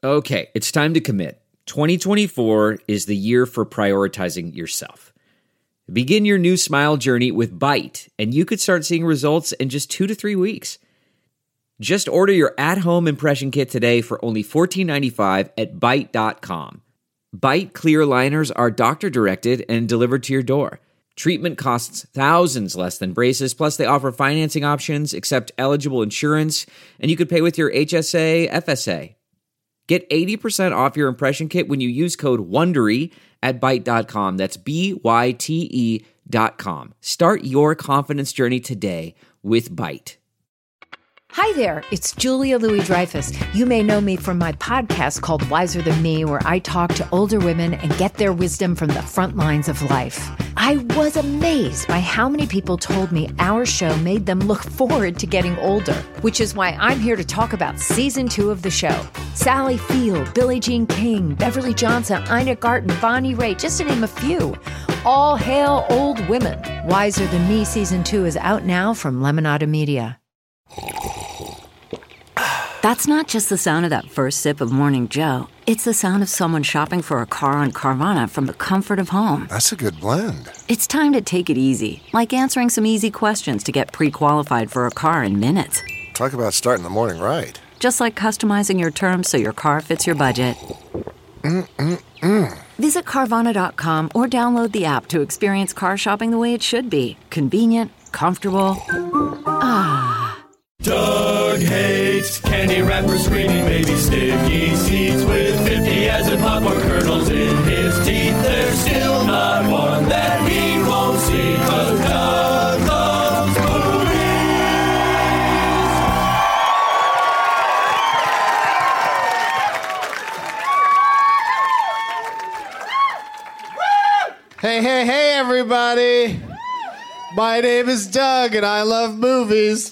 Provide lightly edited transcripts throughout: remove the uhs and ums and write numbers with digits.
Okay, it's time to commit. 2024 is the year for prioritizing yourself. Begin your new smile journey with Byte, and you could start seeing results in just 2 to 3 weeks. Just order your at-home impression kit today for only $14.95 at Byte.com. Byte clear liners are doctor-directed and delivered to your door. Treatment costs thousands less than braces, plus they offer financing options, accept eligible insurance, and you could pay with your HSA, FSA. Get 80% off your impression kit when you use code WONDERY at Byte.com. That's BYTE.com. Start your confidence journey today with Byte. Hi there, it's Julia Louis-Dreyfus. You may know me from my podcast called Wiser Than Me, where I talk to older women and get their wisdom from the front lines of life. I was amazed by how many people told me our show made them look forward to getting older, which is why I'm here to talk about season 2 of the show. Sally Field, Billie Jean King, Beverly Johnson, Ina Garten, Bonnie Raitt, just to name a few. All hail old women. Wiser Than Me season 2 is out now from Lemonada Media. That's not just the sound of that first sip of Morning Joe. It's the sound of someone shopping for a car on Carvana from the comfort of home. That's a good blend. It's time to take it easy, like answering some easy questions to get pre-qualified for a car in minutes. Talk about starting the morning right. Just like customizing your terms so your car fits your budget. Visit Carvana.com or download the app to experience car shopping the way it should be. Convenient, comfortable. Doug hates candy wrappers, screaming baby sticky seeds with 50 as in popcorn kernels in his teeth. There's still not one that he won't see, 'cause Doug loves movies. Hey, everybody. My name is Doug, and I love movies.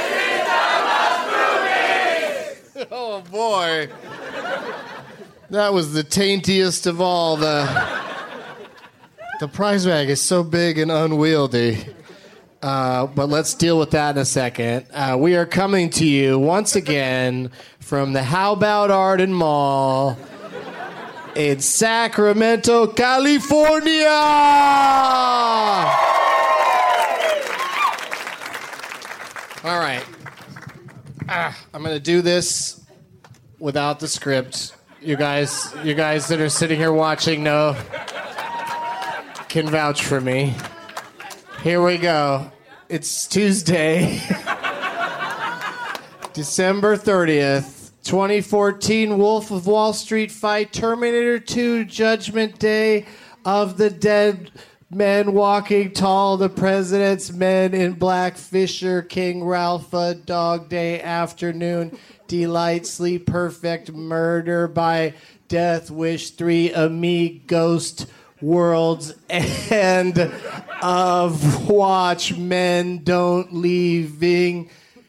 Oh, boy. That was the taintiest of all. The prize bag is so big and unwieldy. But let's deal with that in a second. We are coming to you once again from the How About Arden Mall in Sacramento, California. All right. I'm going to do this without the script. You guys that are sitting here watching know, can vouch for me. Here we go. It's Tuesday, December 30th, 2014, Wolf of Wall Street fight, Terminator 2, Judgment Day of the Dead, Men Walking Tall, The President's Men in Black, Fisher, King Ralpha, Dog Day Afternoon, Delight, Sleep Perfect, Murder by Death Wish 3, Ghost Worlds, and of Watchmen Don't Leaving,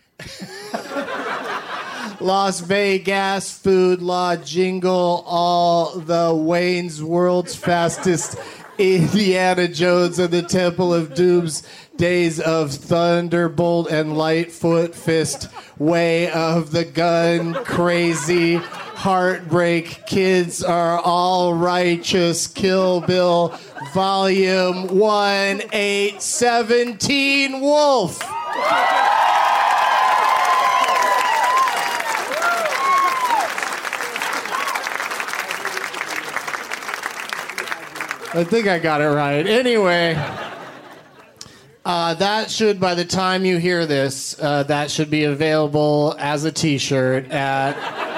Las Vegas, Food Law, Jingle, All the Wayne's World's Fastest, Indiana Jones and the Temple of Doom's Days of Thunderbolt and Lightfoot Fist, Way of the Gun, Crazy, Heartbreak, Kids Are All Righteous, Kill Bill, Volume 1, 817, Wolf. I think I got it right. Anyway, that should, by the time you hear this, that should be available as a t-shirt at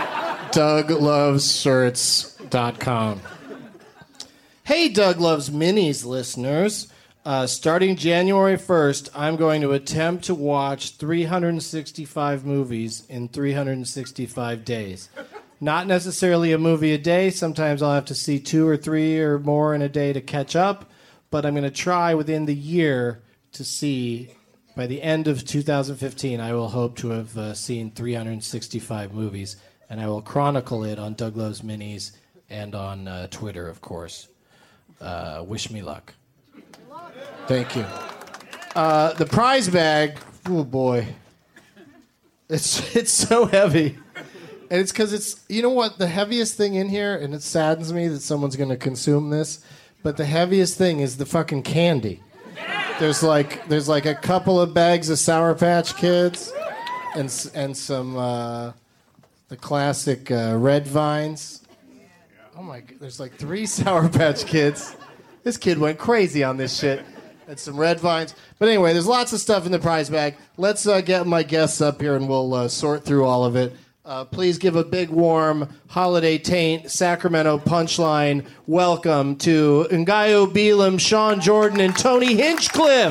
DougLovesShirts.com. Hey, Doug Loves Minis listeners. Starting January 1st, I'm going to attempt to watch 365 movies in 365 days. Not necessarily a movie a day. Sometimes I'll have to see 2 or 3 or more in a day to catch up. But I'm going to try within the year to see, by the end of 2015, I will hope to have seen 365 movies. And I will chronicle it on Doug Loves Minis and on Twitter, of course. Wish me luck. Thank you. The prize bag, oh boy. It's so heavy. And it's because it's, you know what, the heaviest thing in here, and it saddens me that someone's going to consume this, but the heaviest thing is the fucking candy. There's like a couple of bags of Sour Patch Kids and some, the classic Red Vines. Oh my God, there's like 3 Sour Patch Kids. This kid went crazy on this shit. And some Red Vines. But anyway, there's lots of stuff in the prize bag. Let's get my guests up here and we'll sort through all of it. Please give a big, warm, holiday taint, Sacramento punchline welcome to Ngaio Beelum, Sean Jordan, and Tony Hinchcliffe.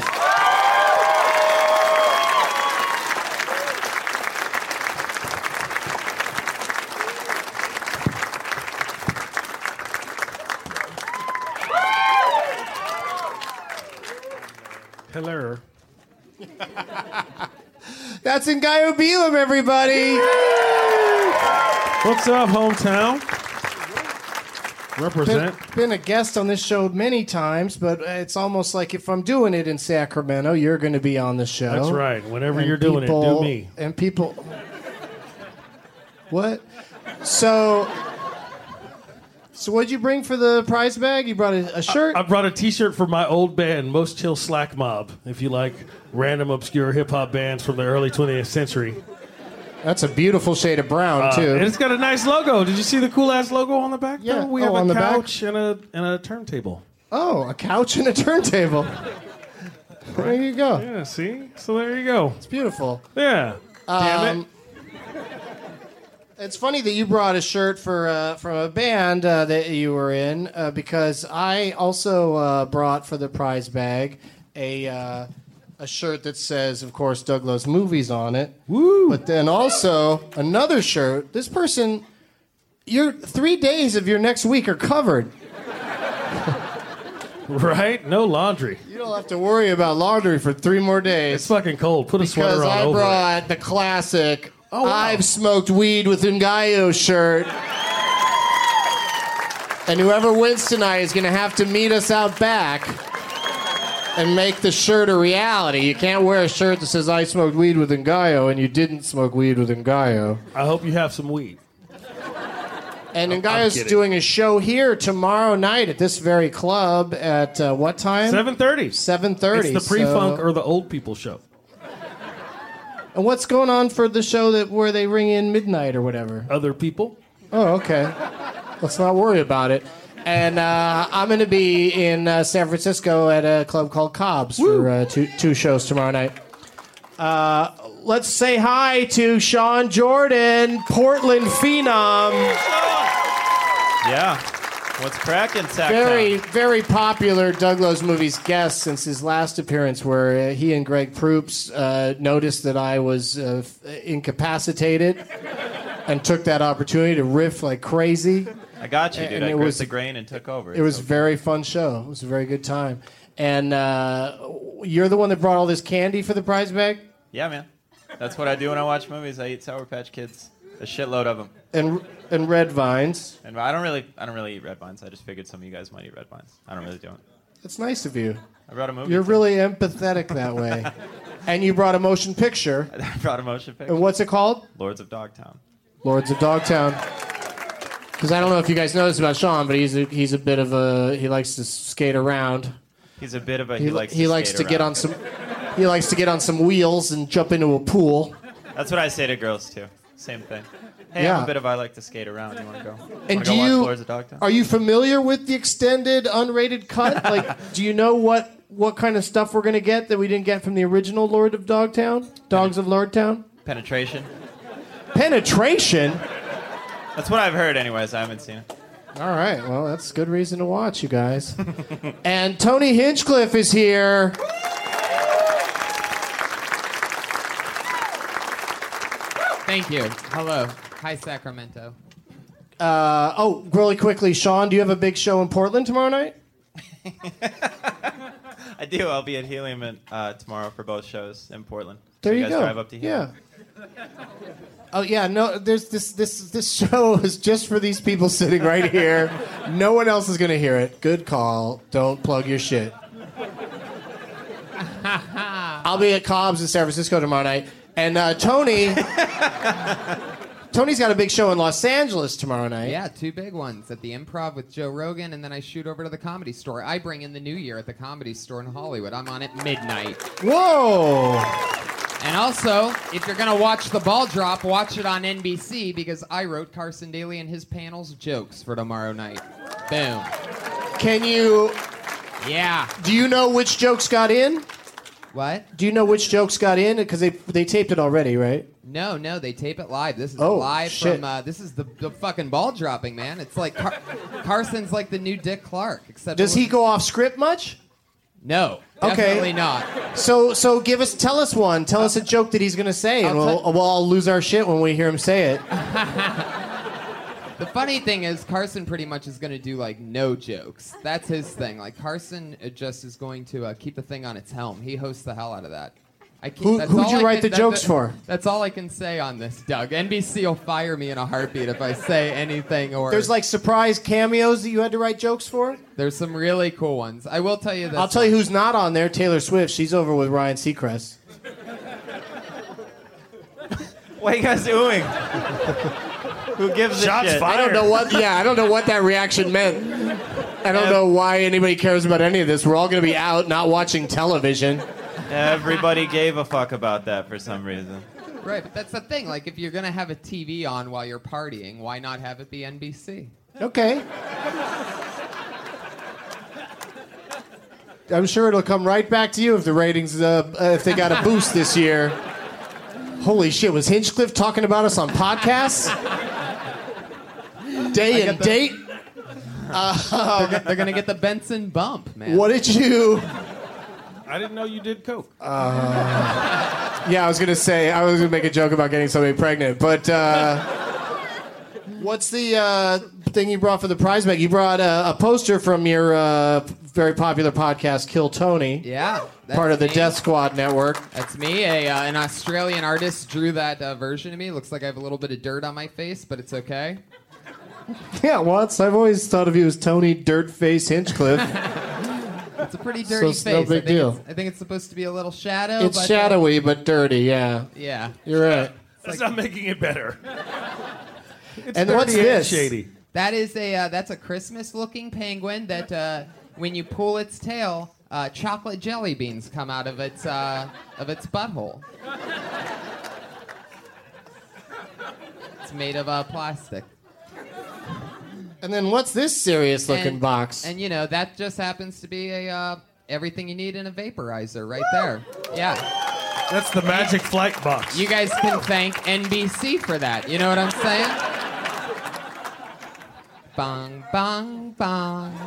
Hello. That's Ngaio Beelum, everybody. What's up, hometown? Represent. Been a guest on this show many times, but it's almost like if I'm doing it in Sacramento, you're going to be on the show. That's right. Whenever And you're doing it, do me. And people... What? So what'd you bring for the prize bag? You brought a shirt? I brought a T-shirt for my old band, Most Chill Slack Mob. If you like random obscure hip-hop bands from the early 20th century. That's a beautiful shade of brown, too. And it's got a nice logo. Did you see the cool-ass logo on the back? Yeah. Though? We have on a the back? couch and a turntable. Oh, a couch and a turntable. There you go. Yeah, see? So there you go. It's beautiful. Yeah. Damn it. It's funny that you brought a shirt from a band that you were in because I also brought for the prize bag a shirt that says, of course, Doug Loves Movies on it. Woo! But then also another shirt. This person, your 3 days of your next week are covered. Right? No laundry. You don't have to worry about laundry for 3 more days. It's fucking cold. Put a Because sweater on I over it. brought the classic Oh, wow. I've smoked weed with Ngaio shirt. And whoever wins tonight is going to have to meet us out back and make the shirt a reality. You can't wear a shirt that says I smoked weed with Ngaio and you didn't smoke weed with Ngaio. I hope you have some weed. And I'm Ngaio's kidding. doing a show here tomorrow night at this very club at what time? 7:30. 7:30. It's the pre-funk so- or the old people show. And what's going on for the show where they ring in midnight or whatever? Other people. Oh, okay. Let's not worry about it. And I'm going to be in San Francisco at a club called Cobb's for two shows tomorrow night. Let's say hi to Sean Jordan, Portland Phenom. Yeah. What's cracking, Sacktown? Very, very popular Doug Loves Movies guest since his last appearance, where he and Greg Proops noticed that I was incapacitated and took that opportunity to riff like crazy. I got you, dude. And I it gripped was- the grain and took over. It was a very fun show. It was a very good time. And you're the one that brought all this candy for the prize bag? Yeah, man. That's what I do when I watch movies. I eat Sour Patch Kids, a shitload of them. And Red Vines. And I don't really eat Red Vines. I just figured some of you guys might eat Red Vines. I don't really do it. That's nice of you. I brought a movie. You're really empathetic that way. And you brought a motion picture. I brought a motion picture. And what's it called? Lords of Dogtown. Lords of Dogtown. Because I don't know if you guys know this about Sean, but he's a bit of a, he likes to skate around. He's a bit of a. He likes to skate get around. on some. He likes to get on some wheels and jump into a pool. That's what I say to girls too. Same thing. Hey, Yeah. I'm a bit of I like to skate around. You want to go? And Wanna do go watch you Lords of Dogtown? are you familiar with the extended unrated cut? Like, do you know what kind of stuff we're gonna get that we didn't get from the original Lord of Dogtown? Dogs of Lordtown? Penetration. Penetration. That's what I've heard, anyways. I haven't seen it. All right, well, that's good reason to watch, you guys. And Tony Hinchcliffe is here. Thank you. Hello. Hi, Sacramento. Really quickly, Sean, do you have a big show in Portland tomorrow night? I do. I'll be at Helium tomorrow for both shows in Portland. There so you guys go. drive up to Helium. Yeah. Oh yeah, no. There's this show is just for these people sitting right here. No one else is gonna hear it. Good call. Don't plug your shit. I'll be at Cobb's in San Francisco tomorrow night, and Tony Tony's got a big show in Los Angeles tomorrow night. Yeah, 2 big ones at the Improv with Joe Rogan, and then I shoot over to the Comedy Store. I bring in the new year at the Comedy Store in Hollywood. I'm on at midnight. Whoa! And also, if you're going to watch The Ball Drop, watch it on NBC because I wrote Carson Daly and his panel's jokes for tomorrow night. Boom. Can you... Yeah. Do you know which jokes got in? What? Do you know which jokes got in? Because they taped it already, right? No, they tape it live. This is live from, this is the fucking ball dropping, man. It's like Carson's like the new Dick Clark. Except Does he go off script much? No, Okay. definitely not. So tell us one. Tell us a joke that he's going to say, and we'll all lose our shit when we hear him say it. The funny thing is, Carson pretty much is going to do, like, no jokes. That's his thing. Like, Carson just is going to keep the thing on its helm. He hosts the hell out of that. Who'd you write the jokes for? That's all I can say on this, Doug. NBC will fire me in a heartbeat if I say anything or... There's, like, surprise cameos that you had to write jokes for? There's some really cool ones. I will tell you this. I'll tell you who's not on there, Taylor Swift. She's over with Ryan Seacrest. What are you guys doing? Who gives a Shots shit? fired. I don't know what that reaction meant. I don't know why anybody cares about any of this. We're all going to be out, not watching television. Everybody gave a fuck about that for some reason. Right, but that's the thing. Like, if you're going to have a TV on while you're partying, why not have it be NBC? Okay. I'm sure it'll come right back to you if the ratings, if they got a boost this year. Holy shit, was Hinchcliffe talking about us on podcasts? Day and date? They're going to get the Benson bump, man. What did you... I didn't know you did coke. Yeah, I was going to make a joke about getting somebody pregnant, but what's the thing you brought for the prize bag? You brought a poster from your very popular podcast, Kill Tony. Yeah. Part of the me. Death Squad network. That's me. An Australian artist drew that version of me. Looks like I have a little bit of dirt on my face, but it's okay. Yeah, Watts, I've always thought of you as Tony Dirtface Hinchcliffe. It's a pretty dirty it's face. no big deal. I think it's supposed to be a little shadow. It's but, shadowy, but dirty, yeah. Yeah. You're right. That's not making it better. It's And what's dirty and this? shady. That is that's a Christmas-looking penguin that when you pull its tail, chocolate jelly beans come out of its butthole. It's made of plastic. And then what's this serious-looking box? And that just happens to be a everything you need in a vaporizer right there. Yeah. That's the magic flight box. You guys can thank NBC for that. You know what I'm saying? Bong, bong, bong.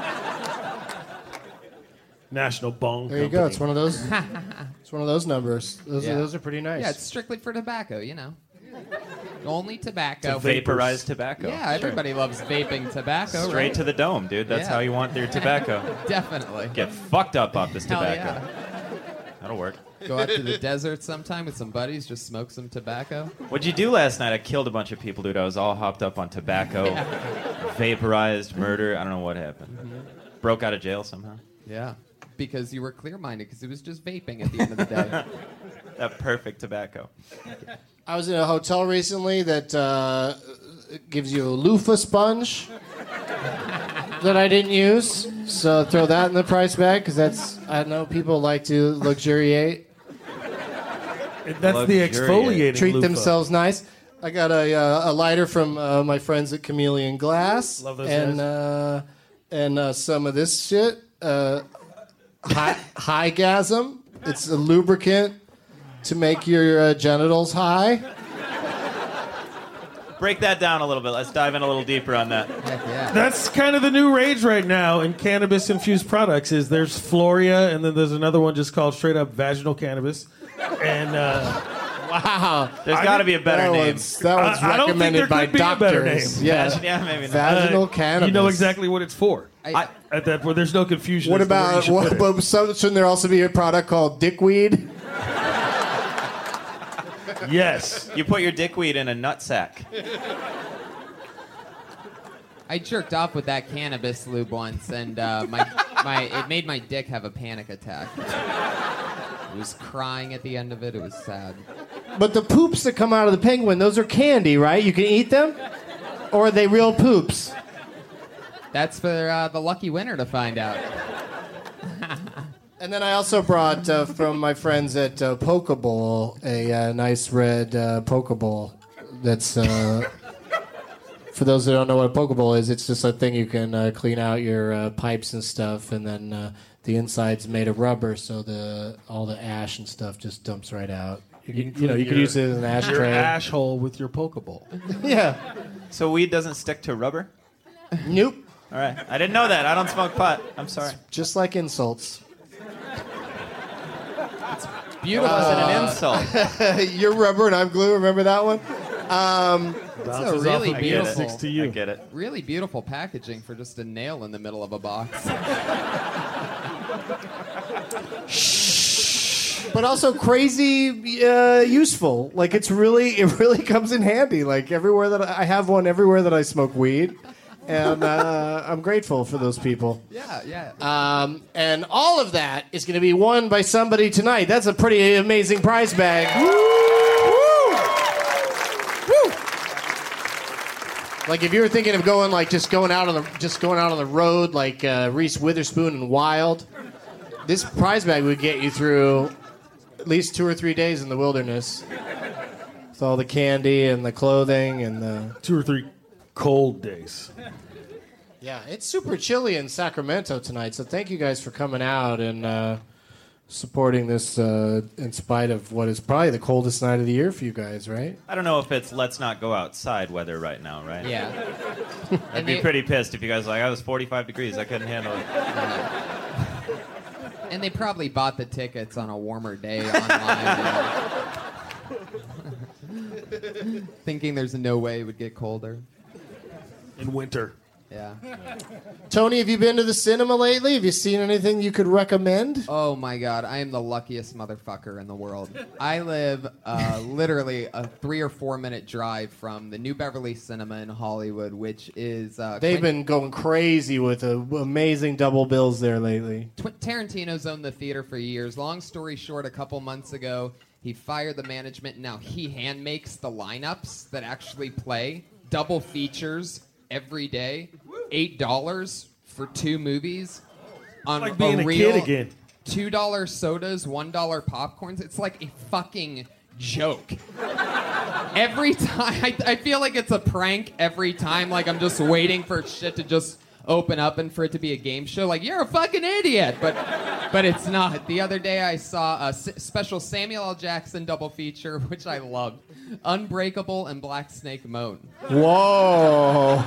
National Bong There you Company. go. It's one of those. It's one of those numbers. Those are pretty nice. Yeah, it's strictly for tobacco, Only tobacco. Vaporized tobacco. Yeah, everybody loves vaping tobacco, Straight right? to the dome, dude. That's Yeah. how you want your tobacco. Definitely. Get fucked up off this Hell tobacco. yeah. That'll work. Go out to the desert sometime with some buddies, just smoke some tobacco. What'd you do last night? I killed a bunch of people, dude. I was all hopped up on tobacco, vaporized, murder. I don't know what happened. Broke out of jail somehow. Yeah, because you were clear-minded, because it was just vaping at the end of the day. That perfect tobacco. I was in a hotel recently that gives you a loofah sponge that I didn't use. So throw that in the price bag because I know people like to luxuriate. That's the exfoliating Treat loofah. themselves nice. I got a lighter from my friends at Chameleon Glass. Love those and some of this shit. Highgasm. It's a lubricant to make your genitals high. Break that down a little bit. Let's dive in a little deeper on that. Heck yeah. That's kind of the new rage right now in cannabis-infused products. Is there's Floria, and then there's another one just called straight up vaginal cannabis. And Wow. There's got to be a better name. That one's I don't think recommended there by could be a better doctors. name. Yeah. Yeah, maybe not. Vaginal cannabis. you know exactly what it's for. I- At that point, there's no confusion. What as to where you about should put it. what? Shouldn't there also be a product called dickweed? Yes. You put your dickweed in a nutsack. I jerked off with that cannabis lube once, and it made my dick have a panic attack. It was crying at the end of it. It was sad. But the poops that come out of the penguin, those are candy, right? You can eat them? Or are they real poops? That's for the lucky winner to find out. And then I also brought from my friends at Pokeball a nice red Pokeball. That's for those that don't know what a Pokeball is. It's just a thing you can clean out your pipes and stuff, and then the inside's made of rubber, so all the ash and stuff just dumps right out. You can use it as an ashtray. Your ash hole with your Pokeball. Yeah. So weed doesn't stick to rubber? Nope. All right. I didn't know that. I don't smoke pot. I'm sorry. Just like insults. Beautiful. It wasn't an insult. You're rubber and I'm glue. Remember that one? It's a really beautiful. I get it. Really beautiful packaging for just a nail in the middle of a box. But also crazy useful. Like it really comes in handy. Like everywhere that I have one, everywhere that I smoke weed, and I'm grateful for those people. Yeah. And all of that is going to be won by somebody tonight. That's a pretty amazing prize bag. Woo! Like if you were thinking of going just going out on the road like Reese Witherspoon and Wild, this prize bag would get you through at least 2 or 3 days in the wilderness with all the candy and the clothing and the 2 or 3 cold days. Yeah, it's super chilly in Sacramento tonight, so thank you guys for coming out and supporting this in spite of what is probably the coldest night of the year for you guys, right? I don't know if it's let's not go outside weather right now, right? Yeah. I'd be pretty pissed if you guys were like, I was 45 degrees. I couldn't handle it. And they probably bought the tickets on a warmer day online. Thinking there's no way it would get colder. In winter. Yeah. Tony, have you been to the cinema lately? Have you seen anything you could recommend? Oh my God, I am the luckiest motherfucker in the world. I live literally a 3 or 4 minute drive from the New Beverly Cinema in Hollywood, which is... They've been going crazy with amazing double bills there lately. Tarantino's owned the theater for years. Long story short, a couple months ago, he fired the management, and now he hand makes the lineups that actually play. Double features every day, $8 for 2 movies on like being a a real kid again. $2 sodas, $1 popcorns. It's like a fucking joke. Every time, I feel like it's a prank every time. Like I'm just waiting for shit to just open up and for it to be a game show. Like you're a fucking idiot, but it's not. The other day I saw a special Samuel L. Jackson double feature, which I loved. Unbreakable and Black Snake Moan. Whoa.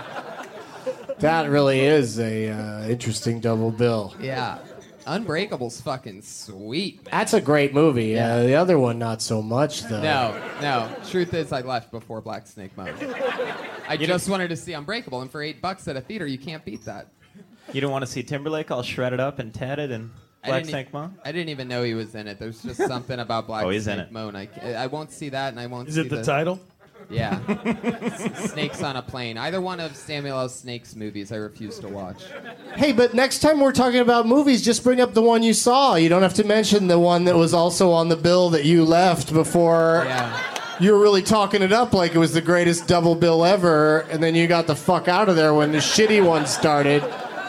That really is a interesting double bill. Yeah. Unbreakable's fucking sweet, man. That's a great movie. Yeah. The other one, not so much, though. No. Truth is, I left before Black Snake Moan. I just wanted to see Unbreakable, and for $8 at a theater, you can't beat that. You don't want to see Timberlake all shredded up and tatted and Black Snake Moan? I didn't even know he was in it. There's just something about Black Snake Moan. I won't see that, and I won't see Is it the title? Yeah. Snakes on a Plane. Either one of Samuel L. Snake's movies I refuse to watch. Hey, but next time we're talking about movies, just bring up the one you saw. You don't have to mention the one that was also on the bill that you left before. Yeah. You were really talking it up like it was the greatest double bill ever, and then you got the fuck out of there when the shitty one started.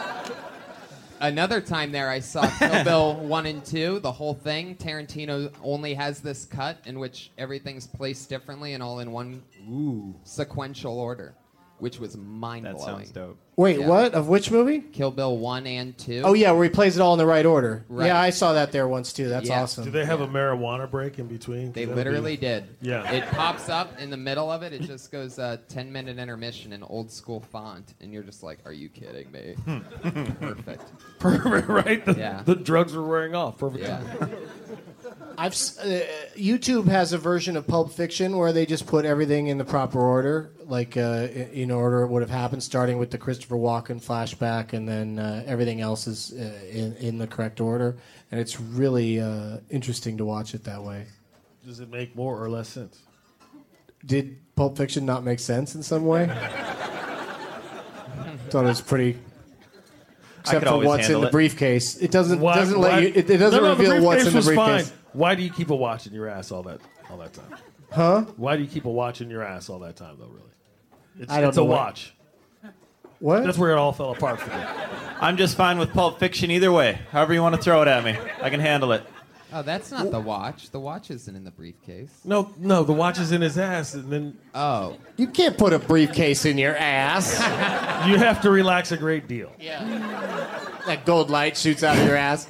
Another time there, I saw Kill Bill 1 and 2, the whole thing. Tarantino only has this cut in which everything's placed differently and all in one sequential order, which was mind-blowing. That sounds dope. Wait, what? Of which movie? Kill Bill 1 and 2. Oh, yeah, where he plays it all in the right order. Right. Yeah, I saw that there once, too. That's awesome. Do they have a marijuana break in between? They literally did. Yeah. It pops up in the middle of it. It just goes 10-minute intermission in old school font, and you're just like, "Are you kidding me?" Perfect. Perfect, right? The drugs are wearing off. Perfect. Yeah. YouTube has a version of Pulp Fiction where they just put everything in the proper order, like in order it would have happened, starting with the Christopher Walken flashback, and then everything else is in the correct order. And it's really interesting to watch it that way. Does it make more or less sense? Did Pulp Fiction not make sense in some way? Thought it was pretty. Except for what's in the briefcase, it doesn't let you. It doesn't reveal what's in the briefcase. Fine. Why do you keep a watch in your ass all that time? Huh? Why do you keep a watch in your ass all that time, though, really? I don't it's a know what- watch. What? That's where it all fell apart for me. I'm just fine with Pulp Fiction either way. However you want to throw it at me. I can handle it. Oh, that's not the watch. The watch isn't in the briefcase. No, the watch is in his ass, and then Oh. You can't put a briefcase in your ass. you have to relax a great deal. That gold light shoots out of your ass.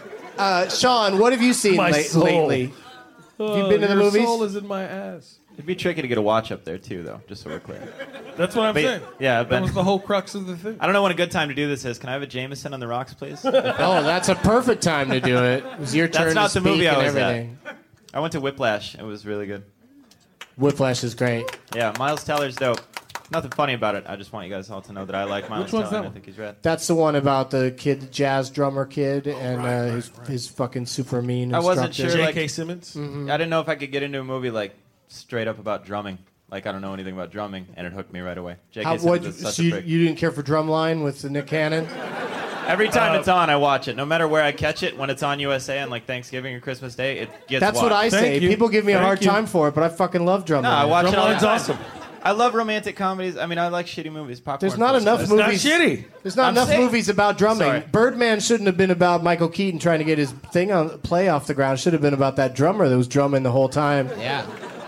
Sean, what have you seen My soul. lately? Have you been to the your movies? soul is in my ass. It'd be tricky to get a watch up there, too, though, just so we're clear. That's what I'm But, saying. yeah, I've that been- was the whole crux of the thing. I don't know when a good time to do this is. Can I have a Jameson on the rocks, please? Oh, that's a perfect time to do it. It was your turn That's not to the speak movie I and was at. everything. I went to Whiplash. It was really good. Whiplash is great. Yeah, Miles Teller's dope. Nothing funny about it. I just want you guys all to know that I like Miles Which one's Teller. that And I one? think he's rad. That's the one about the kid, jazz drummer kid, and his fucking super mean I wasn't instructor. sure, J.K. like- Simmons? I didn't know if I could get into a movie like straight up about drumming. Like I don't know anything about drumming, and it hooked me right away. J.K. Simmons is such So a you, prick. you didn't care for Drumline with Nick Cannon? Every time it's on, I watch it. No matter where I catch it, when it's on USA on like Thanksgiving or Christmas Day, it gets That's watched. what I say. Thank you. People give me a Thank hard you. time for it, but I fucking love Drumline. No, I watch it all the Drumline's time. awesome. I love romantic comedies. I mean, I like shitty movies. Popcorn. There's not films. enough It's movies. not shitty. There's not I'm enough saying- movies about drumming. Sorry. Birdman shouldn't have been about Michael Keaton trying to get his thing on play off the ground. Should have been about that drummer that was drumming the whole time. Yeah.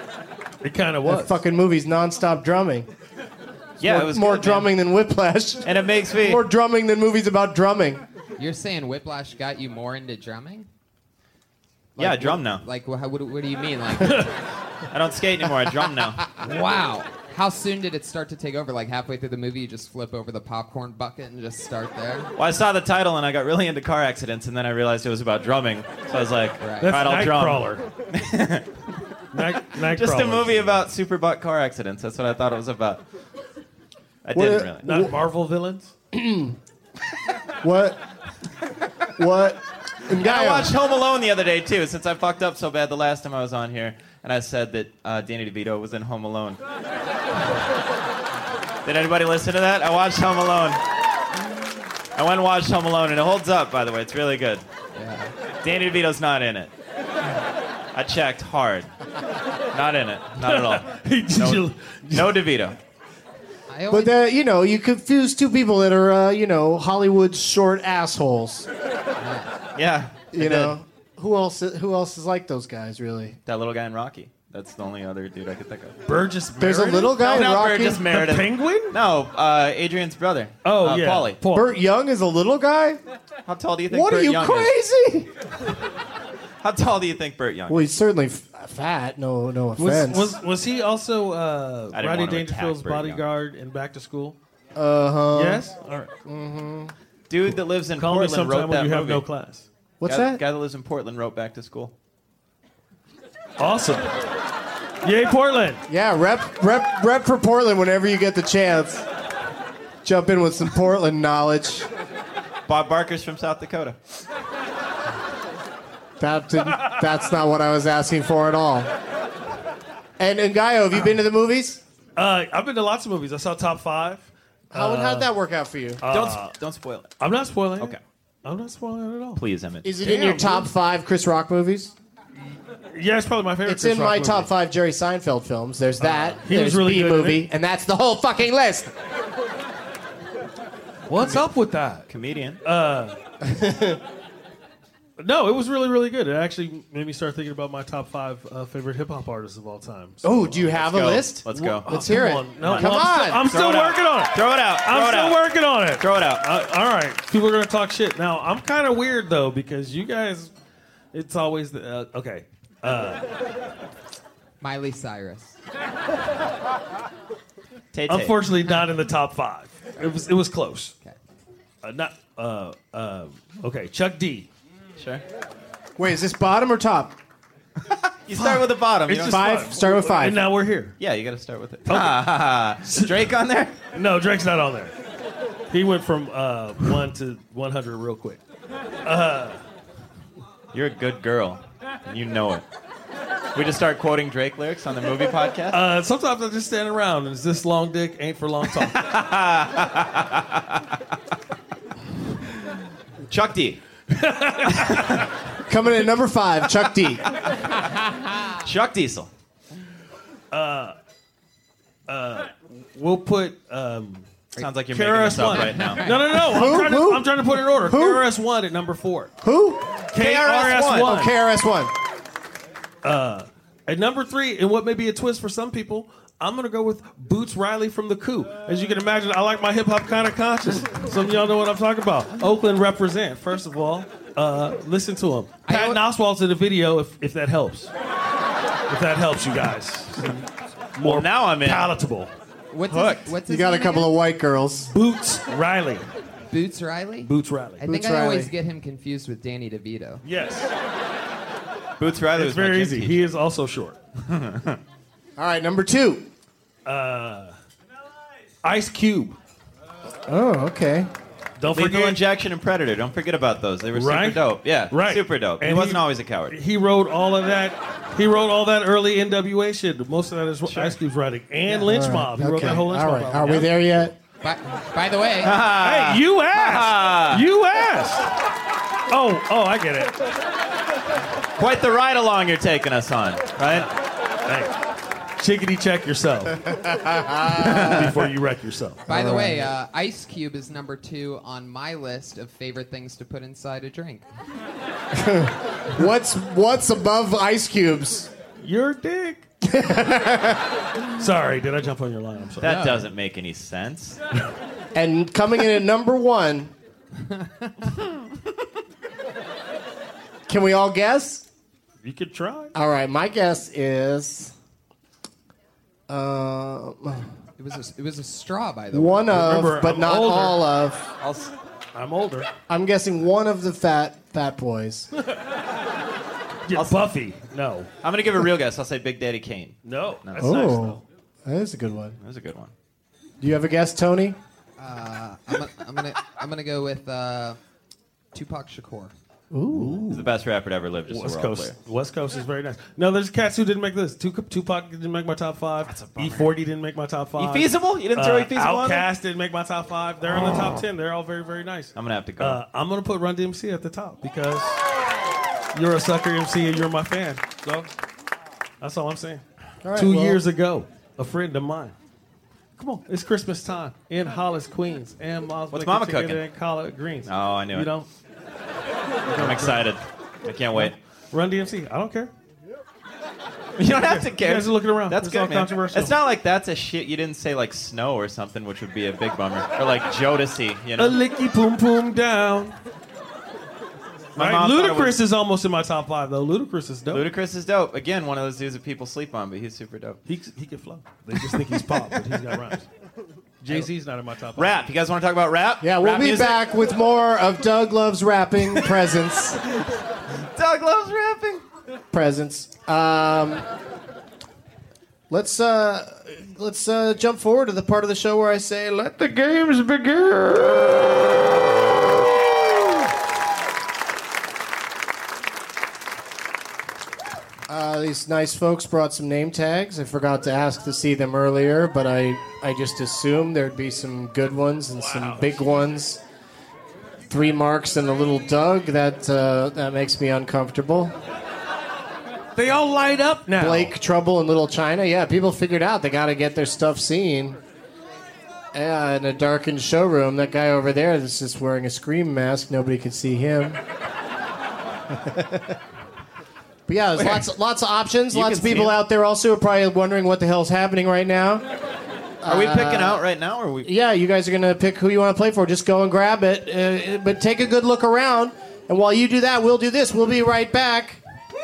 It kind of That was. fucking movie's nonstop drumming. Yeah, more, it was more good, man. drumming than Whiplash. and it makes me. More drumming than movies about drumming. You're saying Whiplash got you more into drumming? Yeah, I drum now. Like, what do you mean? Like, I don't skate anymore. I drum now. wow. How soon did it start to take over? Like halfway through the movie, you just flip over the popcorn bucket and just start there? Well, I saw the title and I got really into car accidents, and then I realized it was about drumming. So I was like, Right. all right, I'll drum. Nightcrawler. Nightcrawler. Just a movie about super butt car accidents. That's what I thought it was about. I What- didn't really. Not Marvel villains? What? What? And Yeah, I Gaio. watched Home Alone the other day too, since I fucked up so bad the last time I was on here, and I said that Danny DeVito was in Home Alone. Did anybody listen to that? I watched Home Alone. I went and watched Home Alone, and it holds up, by the way. It's really good. Yeah. Danny DeVito's not in it. I checked hard. Not in it. Not at all. No DeVito. I always, But you confuse two people that are Hollywood short assholes. Yeah. I You did. know who else is like those guys really? That little guy in Rocky. That's the only other dude I could think of. Burgess There's a Meredith? little guy No, in not Rocky. Burgess Meredith. The Penguin? No, Adrian's brother. Oh, yeah. Paulie. Paul. Burt Young is a little guy. How tall do you think What Burt are you Young is? crazy? How tall do you think Burt Young is? Well, he's certainly fat. No offense. Was he also I didn't Rodney want to Dangerfield's attack Burt Young. bodyguard in Back to School? Uh-huh. Yes? All right. Dude that lives in Call me Portland sometime wrote when that you have movie. no class. What's guy, that? Guy that lives in Portland wrote Back to School. Awesome. Yay, Portland. Yeah, rep for Portland whenever you get the chance. Jump in with some Portland knowledge. Bob Barker's from South Dakota. That's not what I was asking for at all. And Gaio, have you been to the movies? I've been to lots of movies. I saw Top 5. How'd that work out for you? Don't spoil it. I'm not spoiling. Okay. I'm not spoiling it at all. Please, Emmett. Is it in your top 5 Chris Rock movies? Yeah, it's probably my favorite. It's Chris in Rock my movie. top 5 Jerry Seinfeld films. There's that. he was There's really good in B-movie, it. and that's the whole fucking list. What's up with that? Comedian. No, it was really, really good. It actually made me start thinking about my top 5 favorite hip hop artists of all time. So, Oh, do you have a Go. list? Let's go. Let's hear it. come on. No, Come well, on. I'm still Throw it out. working on it. Throw it out. Throw I'm it still out. working on it. Throw it out. All right. People are going to talk shit. Now, I'm kind of weird, though, because you guys, it's always the. Okay. Miley Cyrus. Tay-Tay. Unfortunately, not in the top 5. It was close. Okay. Okay. Chuck D. Sure. Wait, is this bottom or top? You start with the bottom. You It's don't- just 5? Start with 5. And now we're here. Yeah, you got to start with it. Is Drake on there? No, Drake's not on there. He went from 1 to 100 real quick. You're a good girl. And you know it. We just start quoting Drake lyrics on the movie podcast? Sometimes I just stand around and it's this long dick ain't for long talk. Chuck D. Coming in at number 5, Chuck D. Chuck Diesel. We'll put Sounds like you're making this up right now. No. I'm trying to put it in order. KRS-One at number 4. Who? KRS-One. Oh, KRS-One. At number 3, and what may be a twist for some people, I'm going to go with Boots Riley from The Coup. As you can imagine, I like my hip-hop kind of conscious. Some of y'all know what I'm talking about. Oakland represent, first of all. Listen to him. Patton Oswalt's in the video, if that helps. If that helps you guys. More now I'm in. Palatable. What's You his got a name couple again? of white girls. Boots Riley. Boots Riley? Boots Riley. I Boots think I always Riley. get him confused with Danny DeVito. Yes. Boots Riley It's was my very gym easy. teacher. He is also short. All right, number 2. Ice Cube. Oh, okay. Don't Lethal forget. Injection and Predator. Don't forget about those. They were Right? super dope. Yeah, Right. super dope. And he wasn't always a coward. He wrote all of that. He wrote all that early NWA shit. Most of that is what Ice Cube's writing. And Lynch Mob. He wrote that whole Lynch All Mob. right. album. Are we there yet? By the way, Hey, you asked. You asked. Oh, I get it. Quite the ride along you're taking us on, right? Hey, chickadee check yourself before you wreck yourself. by the way, Ice Cube is number 2 on my list of favorite things to put inside a drink. What's above Ice Cubes? Your dick. Sorry, did I jump on your line? I'm sorry. That doesn't make any sense. And coming in at number 1. Can we all guess? You could try. All right, my guess is It was a straw, by the way. one of, Remember, but I'm not older. all of. I'm older. I'm guessing one of the fat boys. Yeah, Buffy. No. I'm gonna give a real guess. I'll say Big Daddy Kane. No. That's nice, though. That is a good one. That was a good one. Do you have a guess, Tony? I'm gonna go with Tupac Shakur. He's the best rapper to ever live. Just West so we're all Coast. clear. West Coast is very nice. No, there's cats who didn't make this. Tupac didn't make my top 5. E40 didn't make my top 5. Efeasible? You didn't throw Efeasible on there? Outkast didn't make my top 5. They're in the top 10. They're all very, very nice. I'm gonna have to go. I'm gonna put Run DMC at the top because you're a sucker MC and you're my fan. So that's all I'm saying. All right, 2 well- years ago, a friend of mine. Come on, it's Christmas time in Hollis, Queens, and Miles. What's Blake Mama Chicken cooking? And collard greens. Oh, I knew You it. know, I'm excited. I can't wait. Run DMC. I don't care. You don't have to care. You guys are looking around. That's It's all good, man. controversial. It's not like that's a shit. You didn't say like Snow or something, which would be a big bummer. Or like Jodeci, you A know. licky poom poom down. My Right? mom thought it Ludacris was- is almost in my top 5 though. Ludacris is dope. Ludacris is dope. Again, one of those dudes that people sleep on, but he's super dope. He can flow. They just think he's pop, but he's got rhymes. Jay-Z's not in my top 5. Rap. You guys want to talk about rap? Yeah, we'll Rap be music? back with more of Doug Loves Rapping presents. Doug loves rapping. Presents. Let's jump forward to the part of the show where I say, "Let the games begin." These nice folks brought some name tags. I forgot to ask to see them earlier, but I just assumed there'd be some good ones and some big ones. 3 marks and a little Doug. That makes me uncomfortable. They all light up now. Blake, Trouble, and Little China. Yeah, people figured out they got to get their stuff seen. Yeah, in a darkened showroom. That guy over there is just wearing a Scream mask. Nobody could see him. But yeah, there's lots of options. You Lots can of see people him. out there also are probably wondering what the hell's happening right now. Are we picking out right now, or are we? Yeah, you guys are going to pick who you want to play for. Just go and grab it. But take a good look around. And while you do that, we'll do this. We'll be right back.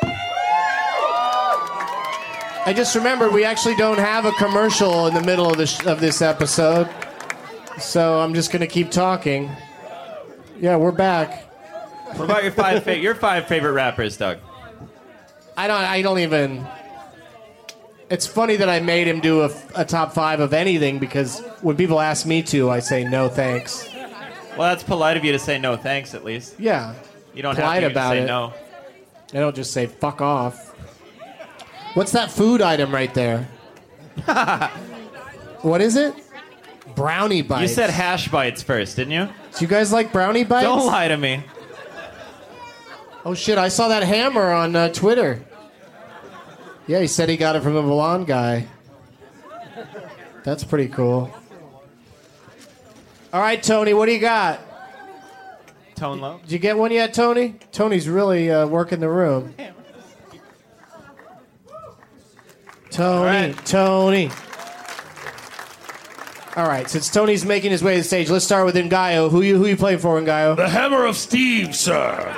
I just remembered we actually don't have a commercial in the middle of this episode. So I'm just going to keep talking. Yeah, we're back. What about your five favorite rappers, Doug? I don't even... It's funny that I made him do a top 5 of anything because when people ask me to, I say no thanks. Well, that's polite of you to say no thanks, at least. Yeah. You don't Polite have to about say it. no. I don't just say fuck off. What's that food item right there? What is it? Brownie bites. You said hash bites first, didn't you? Do you guys like brownie bites? Don't lie to me. Oh shit! I saw that hammer on Twitter. Yeah, he said he got it from a blonde guy. That's pretty cool. All right, Tony, what do you got? Tone low. Did you get one yet, Tony? Tony's really working the room. Tony. All right, since Tony's making his way to the stage, let's start with Ngayo. Who you playing for, Ngayo? The Hammer of Steve, sir.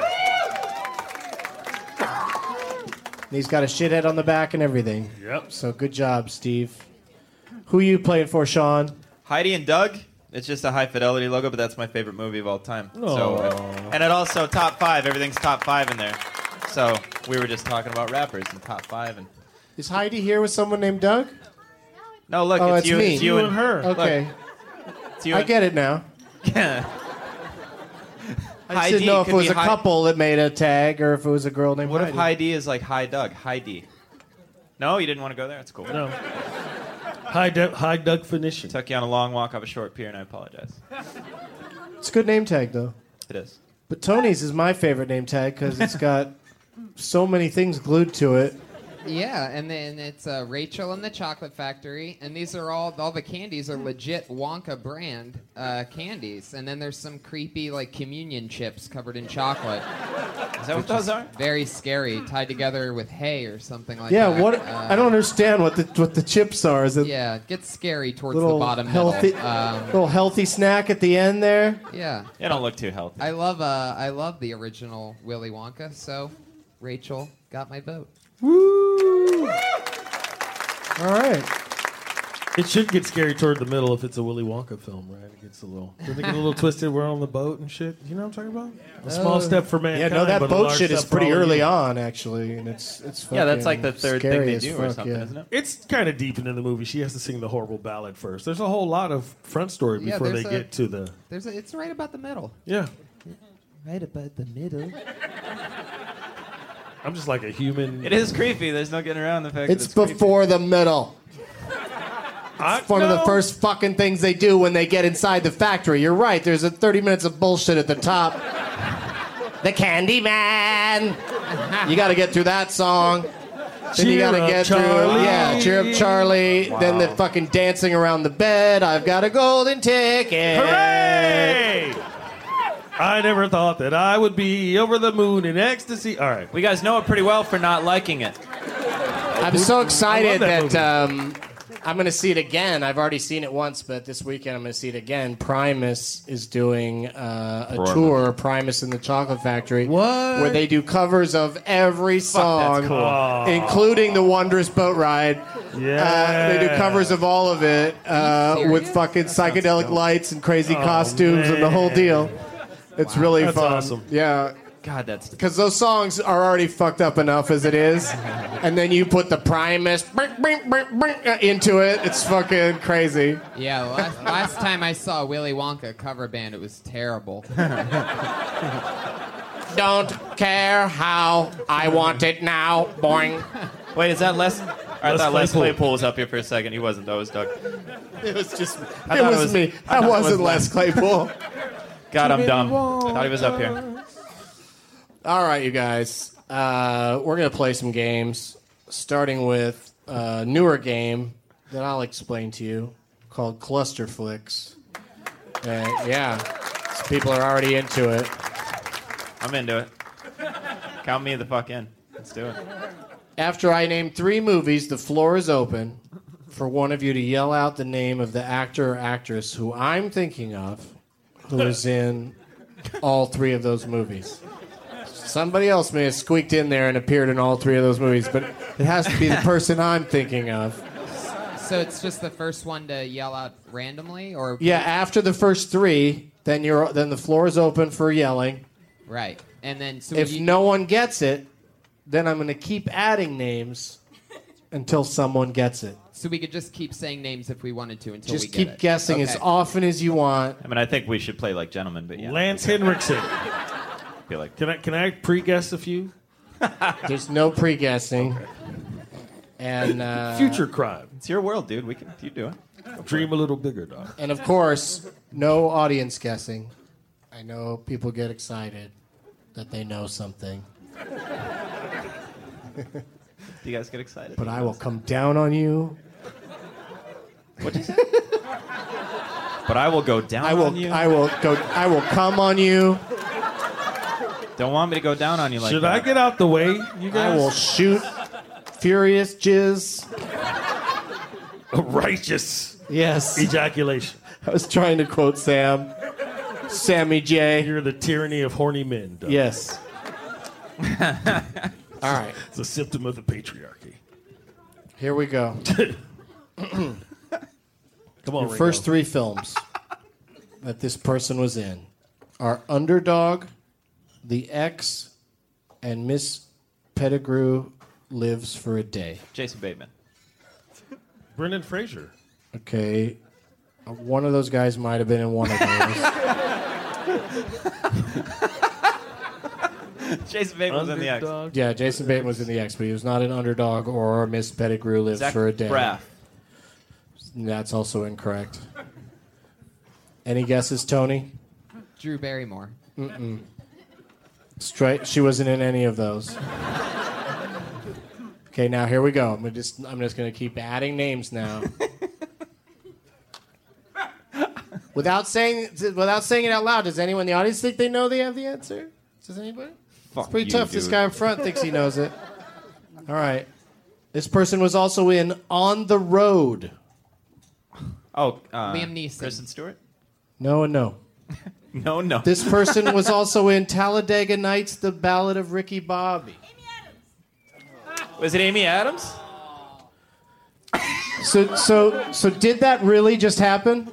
He's got a shithead on the back and everything. Yep. So good job, Steve. Who you playing for, Sean? Heidi and Doug. It's just a High Fidelity logo, but that's my favorite movie of all time. So, and it also top 5. Everything's top 5 in there. So we were just talking about rappers and top 5. And Is Heidi here with someone named Doug? no, look, Oh, it's you. me. It's you and her. Okay. It's you I and- get it now. Yeah. I just Heidi didn't know if it could was be a couple that made a tag or if it was a girl named What Heidi. if Heidi is like Hi Doug? Heidi. No, you didn't want to go there? That's cool. No. High definition. Took you on a long walk off a short pier, and I apologize. It's a good name tag, though. It is. But Tony's is my favorite name tag because it's got so many things glued to it. Yeah, and then it's Rachel and the Chocolate Factory, and these are all the candies are legit Wonka brand candies, and then there's some creepy like communion chips covered in chocolate. Is that what those are? Very scary, tied together with hay or something like Yeah, that. what? I don't understand what the chips are. Is it Yeah, it gets scary towards little the bottom healthy, middle. little healthy snack at the end there? Yeah, You don't look too healthy. I love the original Willy Wonka, so Rachel got my vote. Woo! All right. It should get scary toward the middle if it's a Willy Wonka film, right? It gets a little. Doesn't it get a little twisted? We're on the boat and shit. You know what I'm talking about? A small step for Yeah, mankind. no, that but a boat large shit is step for pretty all of early you. on, actually, and it's Yeah, that's like fucking the third thing scary they as do or fuck, something, yeah. isn't it? It's kind of deep into the movie. She has to sing the horrible ballad first. There's a whole lot of front story Yeah, before they there's get to the. It's right about the middle. Yeah. Right about the middle. I'm just like a human. It is creepy. There's no getting around the fact It's that it's before the middle. It's one of the first fucking things they do when they get inside the factory. You're right. There's a 30 minutes of bullshit at the top. The Candy Man. You got to get through that song. Then you got to Cheer up, get Charlie. through, yeah, Cheer Up Charlie. Wow. Then the fucking dancing around the bed. I've got a golden ticket. Hooray! I never thought that I would be over the moon in ecstasy. All right. We guys know it pretty well for not liking it. I'm so excited I love that, that I'm going to see it again. I've already seen it once, but this weekend I'm going to see it again. Primus is doing a tour, Primus and the Chocolate Factory, where they do covers of every song, cool. including the Wondrous Boat Ride. Yeah. They do covers of all of it with fucking psychedelic lights and crazy costumes and the whole deal. It's really That's fun. awesome. Yeah. God, that's Because those songs are already fucked up enough as it is. And then you put the Primus into it. It's fucking crazy. Yeah, last time I saw Willy Wonka cover band, it was terrible. Don't care how I want it now. Boing. Wait, is that Les? I Les thought Les Claypool. Claypool was up here for a second. He wasn't. That was Doug. It was just, I it thought was me. I That thought it was wasn't Les Claypool. God, I'm dumb. I thought he was up here. All right, you guys. We're going to play some games, starting with a newer game that I'll explain to you called Cluster Flicks. Yeah, so people are already into it. I'm into it. Count me the fuck in. Let's do it. After I name 3 movies, the floor is open for one of you to yell out the name of the actor or actress who I'm thinking of who is in all 3 of those movies. Somebody else may have squeaked in there and appeared in all 3 of those movies, but it has to be the person I'm thinking of. So it's just the first one to yell out randomly, or Yeah, after the first 3, then the floor is open for yelling. right? And then so If no one gets it, then I'm going to keep adding names until someone gets it. so we could just keep saying names if we wanted to until we Just get keep it. guessing as Okay. often as you want. I mean, I think we should play like gentlemen, but yeah. Lance Henriksen. I feel like Can I pre-guess a few? There's no pre-guessing. And Future crime. it's your world, dude. We can keep doing. Dream a little bigger, dog. And of course, no audience guessing. I know people get excited that they know something. Do you guys get excited? But I will come down on you. What'd you say? But I will go down on you. I will come on you. Don't want me to go down on you like Should that. I get out the way, you guys? I will shoot furious jizz. Righteous Yes. ejaculation. I was trying to quote Sammy J. You're the tyranny of horny men, Doug. Yes. All right. It's a symptom of the patriarchy. Here we go. Come on, Your Ringo. first 3 films that this person was in are Underdog, The X, and Miss Pettigrew Lives for a Day. Jason Bateman. Brendan Fraser. Okay. One of those guys might have been in one of those. Jason Bateman was in the X. Underdog. Yeah, Jason Bateman was in The X, but he was not an Underdog or Miss Pettigrew Lives Zach for a Day. Braff. That's also incorrect. Any guesses, Tony? Drew Barrymore. Straight. She wasn't in any of those. Okay, now here we go. I'm just going to keep adding names now. Without saying it out loud, does anyone in the audience think they know they have the answer? Does anybody? Fuck It's pretty you, tough. This dude. guy up front thinks he knows it. All right. This person was also in On the Road. Oh, Liam Neeson. Kristen Stewart? No and no. No. This person was also in Talladega Nights, The Ballad of Ricky Bobby. Was it Amy Adams? So did that really just happen?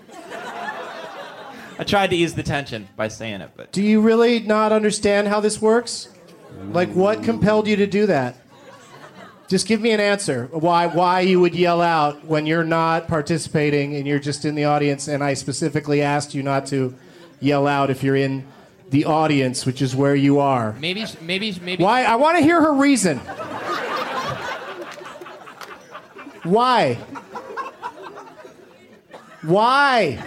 I tried to ease the tension by saying it, but Do you really not understand how this works? Like, what compelled you to do that? Just give me an answer. Why you would yell out when you're not participating and you're just in the audience, and I specifically asked you not to yell out if you're in the audience, which is where you are. Maybe. Why? I want to hear her reason. Why? Why?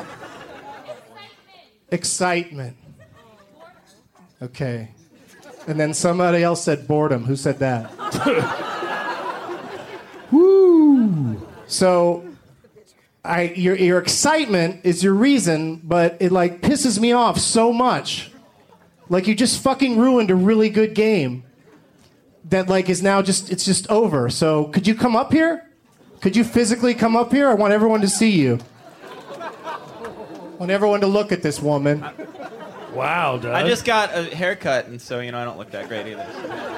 Excitement. Okay. And then somebody else said boredom. Who said that? Woo! So, your excitement is your reason, but it like pisses me off so much. Like you just fucking ruined a really good game. That like is now it's just over. So could you come up here? Could you physically come up here? I want everyone to see you. I want everyone to look at this woman. Wow, Doug. I just got a haircut, and so I don't look that great either.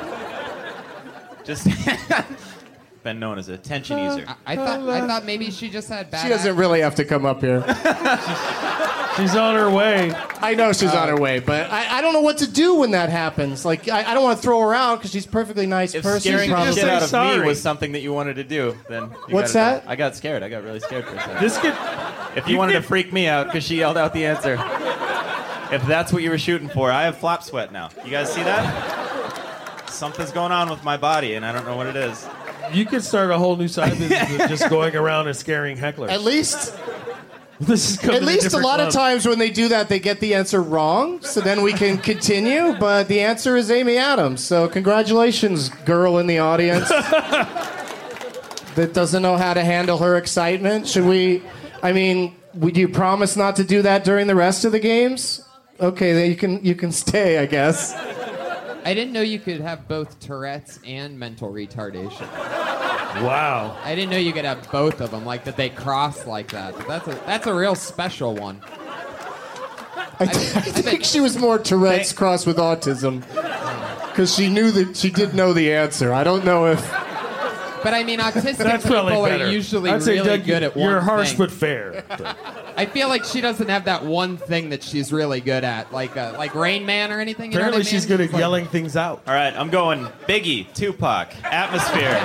Just been known as a tension easer. I thought maybe she just had bad. She doesn't really have to come up here. She's on her way. I know she's on her way, but I don't know what to do when that happens. Like, I don't want to throw her out because she's a perfectly nice If person. scaring the probably. shit out of me sorry. was something that you wanted to do, then you What's gotta that? do it. I got scared. I got really scared for a second. This could. If you wanted to freak me out because she yelled out the answer, if that's what you were shooting for, I have flap sweat now. You guys see that? Something's going on with my body, and I don't know what it is. You could start a whole new side business of just going around and scaring hecklers. At least This is coming At to least a different lot of clubs. times when they do that, they get the answer wrong, so then we can continue. But the answer is Amy Adams. So congratulations, girl in the audience that doesn't know how to handle her excitement. Should we? I mean, would you promise not to do that during the rest of the games? Okay, then you can stay, I guess. I didn't know you could have both Tourette's and mental retardation. Wow. I didn't know you could have both of them, like that they cross like that. That's a real special one. I think she was more Tourette's crossed with autism because she knew that she did know the answer. I don't know if. But I mean, autistic That's probably people better. are usually I'd say, really Doug, good at one You're harsh thing. but fair. I feel like she doesn't have that one thing that she's really good at, like Rain Man or anything. You know Apparently what I mean? she's good at It's like- yelling things out. All right, I'm going Biggie, Tupac, Atmosphere.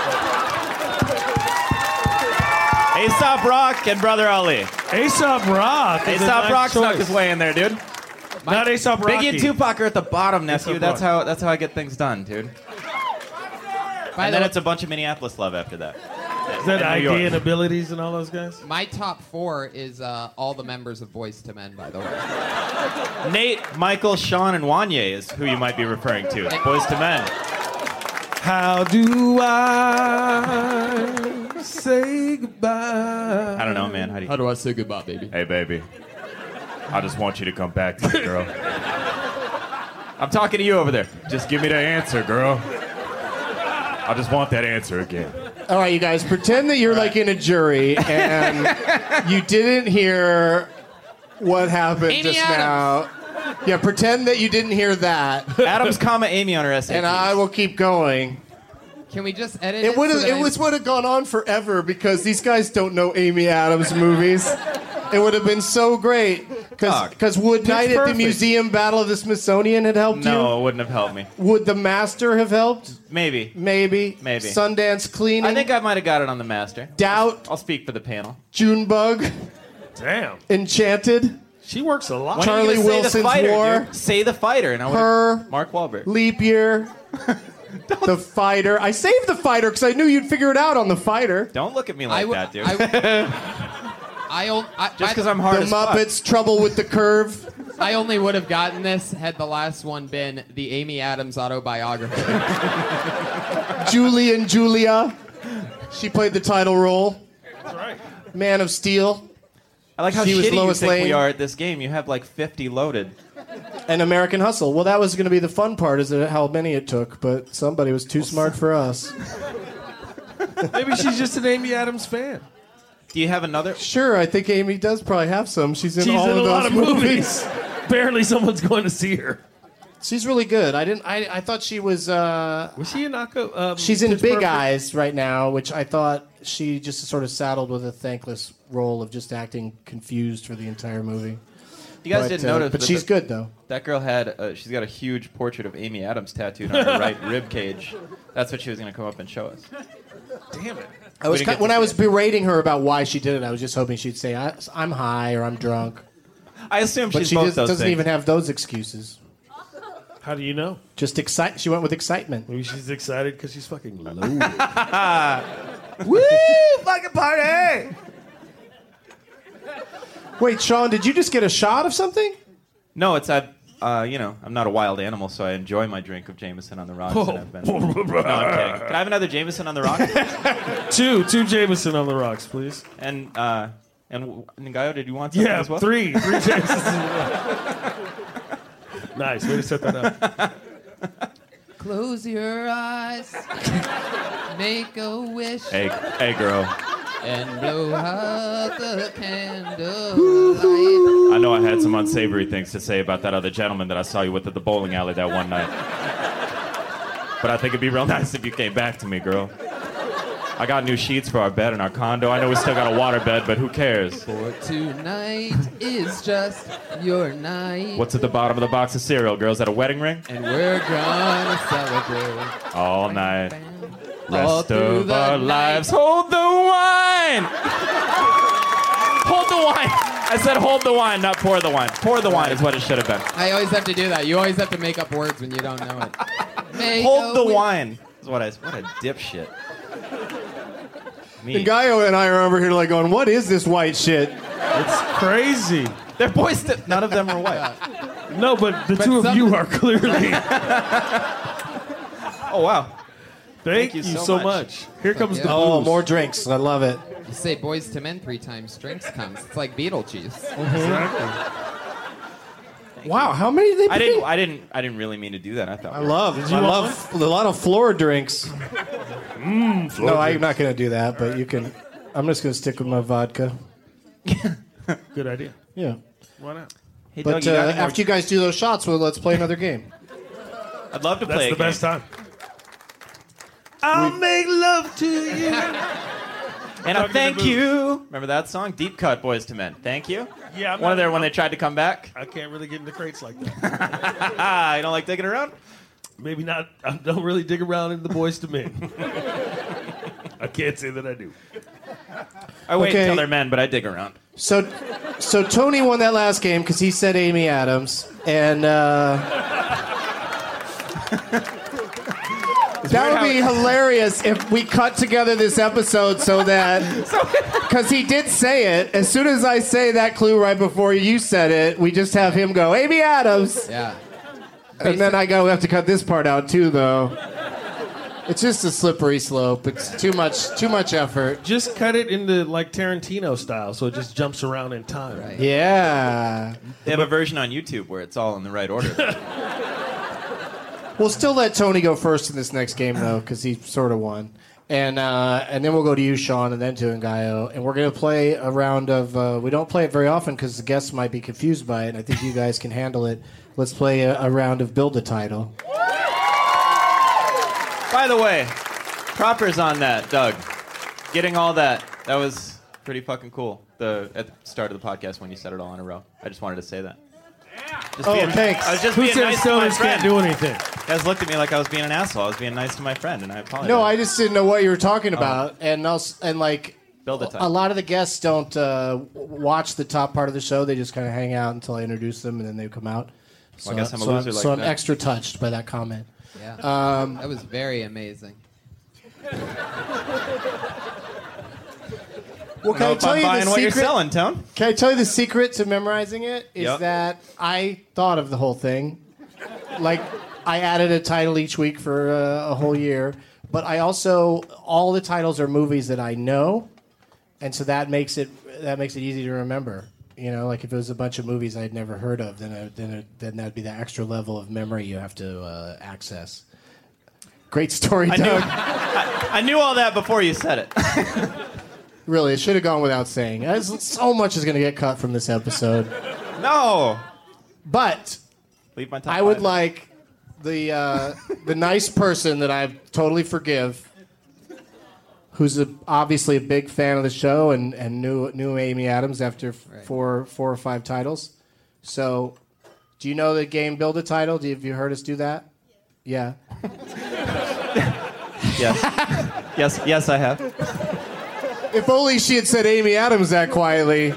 Aesop Rock and Brother Ali. Aesop Rock. is a Aesop nice Rock snuck choice. his way in there, dude. Not Aesop Rocky. Biggie and Tupac are at the bottom, nephew. Aesop That's how I get things done, dude. And then it's a bunch of Minneapolis love after that. Is that And New ID York. and abilities and all those guys? My top 4 is all the members of Boyz II Men, by the way. Nate, Michael, Sean, and Wanye is who you might be referring to. Boys to Men. How do I say goodbye? I don't know, man. How do I say goodbye, baby? Hey, baby. I just want you to come back to me, girl. I'm talking to you over there. Just give me the answer, girl. I just want that answer again. All right, you guys, pretend that you're like in a jury and you didn't hear what happened Amy just Adams. now. Yeah, pretend that you didn't hear that. Adams, comma, Amy on her essay. And I will keep going. Can we just edit It would so that would have gone on forever because these guys don't know Amy Adams movies. It would have been so great. Because would Night at the Perfect. Museum Battle of the Smithsonian have helped you? No, it wouldn't have helped me. Would The Master have helped? Maybe. Maybe. Sundance Cleaning. I think I might have got it on the Master. Doubt. I'll speak for the panel. Junebug. Damn. Enchanted. She works a lot. When are you Charlie gonna say Wilson's the fighter, War. dude? Say the fighter, and I Her. would Mark Wahlberg. Leap Year. The Fighter. I saved The Fighter because I knew you'd figure it out on The Fighter. Don't look at me like that, dude. Just because I'm hard The as fuck. Muppets. Trouble with the Curve. I only would have gotten this had the last one been the Amy Adams autobiography. Julie and Julia. She played the title role. That's right. Man of Steel. I like how She was shitty you Lois think we Lane. are at this game. You have like 50 loaded. And American Hustle. Well, that was going to be the fun part, is that how many it took, but somebody was too smart for us. Maybe she's just an Amy Adams fan. Do you have another? Sure, I think Amy does probably have some. She's in all in of a those lot of movies. Apparently, someone's going to see her. She's really good. I thought she was. Was she in She's in Pitch Big Perfect? Eyes right now, which I thought she just sort of saddled with a thankless role of just acting confused for the entire movie. You guys didn't notice, but she's good though. That girl had. She's got a huge portrait of Amy Adams tattooed on her right rib cage. That's what she was going to come up and show us. Damn it! When I was berating her about why she did it, I was just hoping she'd say, "I'm high" or "I'm drunk." I assume But she's she both just those doesn't things. even have those excuses. How do you know? Just excite. She went with excitement. Maybe she's excited because she's fucking loaded. Woo! Fucking party! Wait, Sean, did you just get a shot of something? No, it's I'm not a wild animal, so I enjoy my drink of Jameson on the rocks. And I've been... No, I'm kidding. Can I have another Jameson on the rocks? Two Jameson on the rocks, please. And Ngayo, did you want something Yeah, as well? three Jamesons. Nice, way to set that up. Close your eyes, make a wish, Hey, girl. and blow out the candlelight. I know I had some unsavory things to say about that other gentleman that I saw you with at the bowling alley that one night. But I think it'd be real nice if you came back to me, girl. I got new sheets for our bed in our condo. I know we still got a water bed, but who cares? For tonight is just your night. What's at the bottom of the box of cereal, girl? Is that a wedding ring? And we're gonna celebrate All night. all Rest through of the our night. lives. Hold the wine! Hold the wine! I said hold the wine, not pour the wine. Pour the wine is what it should have been. I always have to do that. You always have to make up words when you don't know it. Make Hold a the wi- wine. Is what a dipshit. Me. And Gaio and I are over here like going, "What is this white shit?" It's crazy. They're boys that none of them are white. No, but the two of you are clearly. Oh wow. Thank you so much. Here comes the Oh, booze. more drinks. I love it. You say boys to men 3 times, drinks comes. It's like Beetlejuice. Exactly. Wow, how many did they pick? I didn't really mean to do that. I thought I love a lot of floor drinks. No, I'm not going to do that, but you can. I'm just going to stick with my vodka. Good idea. Yeah. Why not? Hey, But Doug, you got any more- after you guys do those shots, well, let's play another game. I'd love to That's play the a game. best time. I'll make love to you. And a thank you. Remember that song? Deep Cut, Boys to Men. Thank you. Yeah, I'm One of not- their when they tried to come back. I can't really get into crates like that. You don't like digging around? Maybe not. I don't really dig around in the boys to men. I can't say that I do. I wait Okay. until they're men, but I dig around. So Tony won that last game because he said Amy Adams, and that would be hilarious if we cut together this episode so that because he did say it. As soon as I say that clue right before you said it, we just have him go Amy Adams, Yeah. and then I go we have to cut this part out too, though. It's just a slippery slope. It's too much effort. Just cut it into like Tarantino style, so it just jumps around in time. Right. Yeah. They have a version on YouTube where it's all in the right order. We'll still let Tony go first in this next game, though, because he sort of won. And then we'll go to you, Sean, and then to Ngaio. And we're going to play a round of... we don't play it very often because the guests might be confused by it, and I think you guys can handle it. Let's play a round of Build a Title. By the way, propers on that, Doug. Getting all that was pretty fucking cool. At the start of the podcast when you said it all in a row. I just wanted to say that. Thanks. I was just Who being said nice to my stoners friend. can't do anything? You guys looked at me like I was being an asshole. I was being nice to my friend, and I apologize. No, I just didn't know what you were talking about. And like, Build a title. a lot of the guests don't watch the top part of the show. They just kind of hang out until I introduce them, and then they come out. Well, I guess I'm a loser like so I'm that. extra touched by that comment. Yeah. That was very amazing. Well, can I If tell I'm you buying the what you're secret? selling, Tone. Can I tell you the secret to memorizing it? Is Yep. that I thought of the whole thing. Like, I added a title each week for a whole year. But I also, all the titles are movies that I know. And so that makes it easy to remember. You know, like if it was a bunch of movies I'd never heard of, then that'd be the extra level of memory you have to access. Great story, Doug. I knew all that before you said it. Really, it should have gone without saying. So much is going to get cut from this episode. No. But Leave my top I would five. like the nice person that I totally forgive, who's obviously a big fan of the show and knew Amy Adams after four or five titles. So, do you know the game Build a Title? Have you heard us do that? Yeah. Yes. Yes, I have. If only she had said Amy Adams that quietly.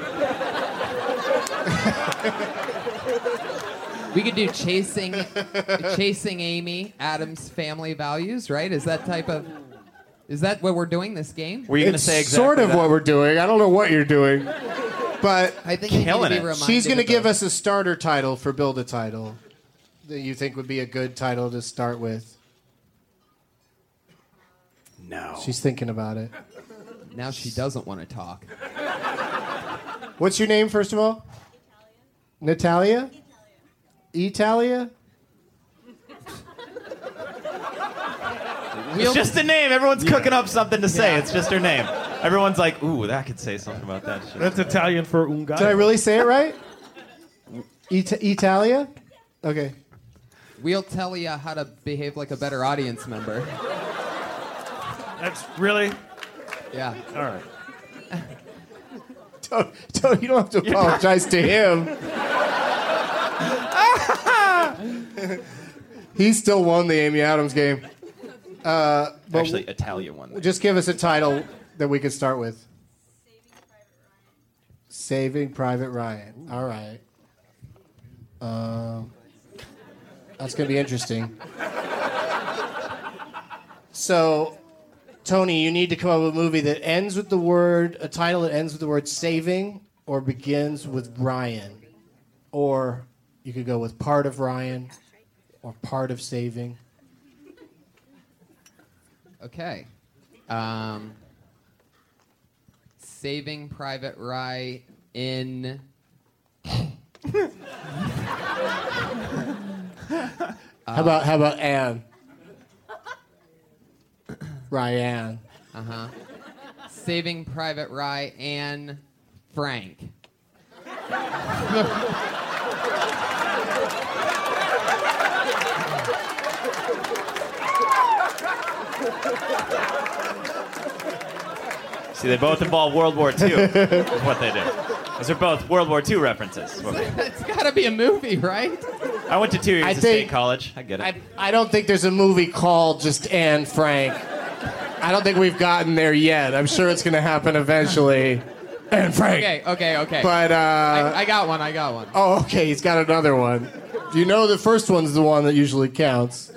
We could do chasing Amy Adams Family Values, right? Is that what we're doing this game? Were you going to It's say exactly sort of that? what we're doing. I don't know what you're doing, but I think I need to Killing be it. reminded she's going to of give those. us a starter title for Build a Title that you think would be a good title to start with. No. She's thinking about it. Now she doesn't want to talk. What's your name, first of all? Natalia? Italia? It's just a name. Everyone's cooking up something to say. It's just her name. Everyone's like, ooh, that could say something about that shit. That's Italian for Ngaio. Did I really say it right? Italia? Okay. We'll tell you how to behave like a better audience member. That's really... Yeah. All right. You don't have to apologize to him. He still won the Amy Adams game. But Actually, Italia won that. just give us a title that we could start with. Saving Private Ryan. All right. That's going to be interesting. So, Tony, you need to come up with a movie that ends with a title that ends with the word saving or begins with Ryan. Or you could go with part of Ryan or part of saving. Okay. Saving Private Ryan in... How about Anne? Ryan. Uh-huh. Saving Private Ryan and Frank. See, they both involve World War II. Is what they do. Those are both World War II references. It's got to be a movie, right? I went to 2 years I of think- state college. I get it. I don't think there's a movie called just Anne Frank. I don't think we've gotten there yet. I'm sure it's going to happen eventually. Anne Frank. Okay. But, I got one. oh, okay, he's got another one. You know the first one's the one that usually counts.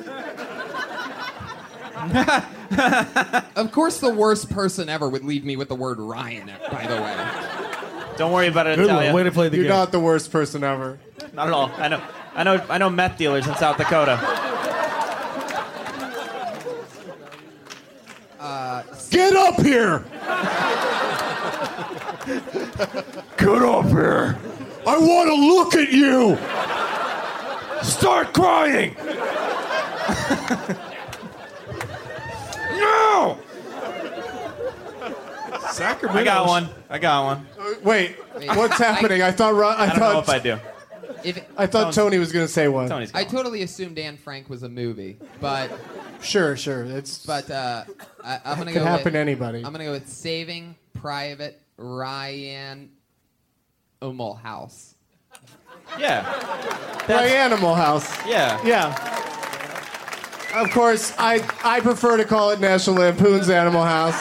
Of course, the worst person ever would leave me with the word Ryan, by the way. Don't worry about it, Good one. Italia. Way to play the You're game. not the worst person ever. Not at all. I know meth dealers in South Dakota. Get up here! Get up here. I want to look at you! Start crying. No. Sacramento. I got one. Wait, what's happening? I thought I don't know if I do. I thought Tony was going to say one. Tony's I going. totally assumed Anne Frank was a movie, but Sure. It's I'm gonna could go happen with, to anybody. I'm gonna go with Saving Private Ryan House. Yeah. Like Animal House. Yeah. Yeah. Of course, I prefer to call it National Lampoon's Animal House.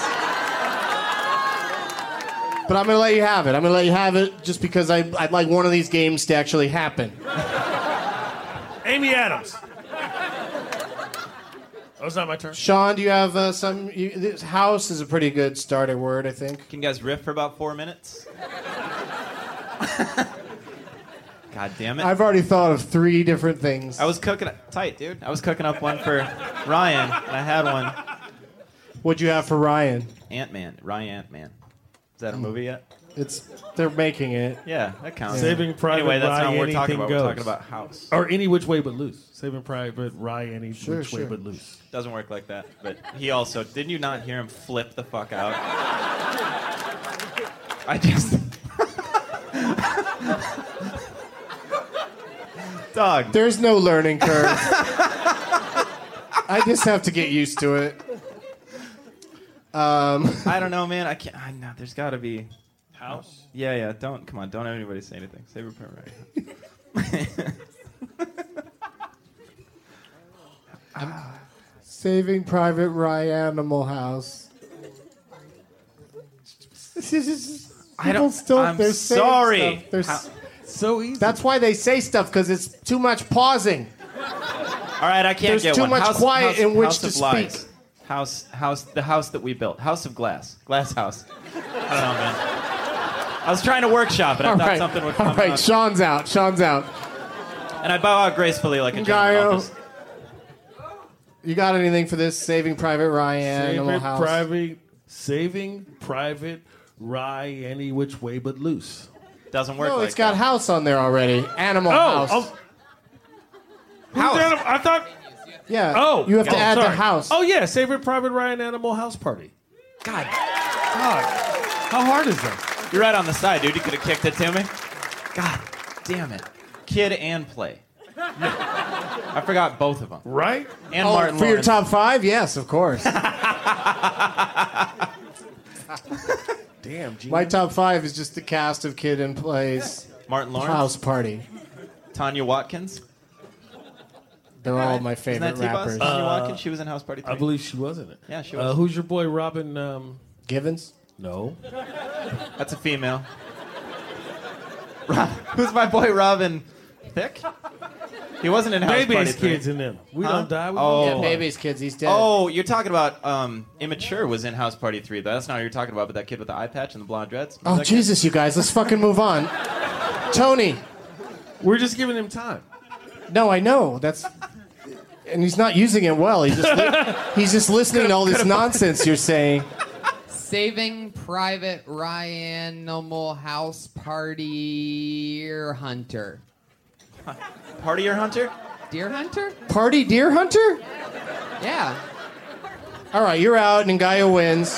But I'm going to let you have it. I'm going to let you have it just because I'd like one of these games to actually happen. Amy Adams. Oh, it's not my turn. Sean, do you have some... house is a pretty good starter word, I think. Can you guys riff for about 4 minutes? God damn it. I've already thought of 3 different things. I was cooking up tight, dude. I was cooking up one for Ryan, and I had one. What'd you have for Ryan? Ant-Man. Ryan Ant-Man. Is that a movie yet? They're making it. Yeah, that counts. Saving Private Anyway, that's Ryan, not what we're talking anything about. goes. We're talking about House. Or Any Which Way But Loose. Saving Private Ryan, Any Which Way But Loose. Doesn't work like that. But he also... Didn't you not hear him flip the fuck out? I just... Dog. There's no learning curve. I just have to get used to it. I don't know, man. I can't... I know. There's got to be... House? Yeah. Don't... Come on. Don't have anybody say anything. Save it for right. Saving Private Ryan Animal House. People still... I'm they're saying sorry. stuff. So easy. That's why they say stuff, because it's too much pausing. All right, I can't There's get too one. much quiet in which House to of speak. Lies. The house that we built. House of Glass. Glass house. I don't know, man. I was trying to workshop it. I thought something would come All right, out. Sean's out. And I bow out gracefully like a gentleman. Gaio, you got anything for this? Saving Private Ryan Animal House? Saving Private Ryan, Any Which Way But Loose. Doesn't work No, like it's got that. house on there already. Animal House. House. I thought... Yeah. Oh. You have to add the sorry. house. Oh, yeah. Saving Private Ryan Animal House Party. God. How hard is that? You're right on the side, dude. You could have kicked it to me. God damn it. Kid and play. I forgot both of them. Right? And Martin For your Lawrence. top 5? Yes, of course. Damn, My top 5 is just the cast of Kid and Play's Martin Lawrence. House Party. Tanya Watkins. They're all my Isn't favorite that T-Boss? rappers. Tanya Watkins. She was in House Party 3. I believe she was in it. Yeah, she was. Who's your boy, Robin? Givens? No. That's a female. Who's my boy, Robin Thicke? He wasn't in House Party Baby's 3. kids in them. We Huh? don't die. We Oh. don't Yeah, die. Baby's kids. He's dead. Oh, you're talking about Immature was in House Party 3. That's not what you're talking about, but that kid with the eye patch and the blonde dreads. Oh, That Jesus, you guys. Let's fucking move on. Tony. We're just giving him time. No, I know. That's... And he's not using it well. He's just listening to all this nonsense you're saying. Saving Private Ryan House Party Hunter. Party or Hunter? Deer Hunter? Party Deer Hunter? Yeah. All right, you're out, and Gaia wins.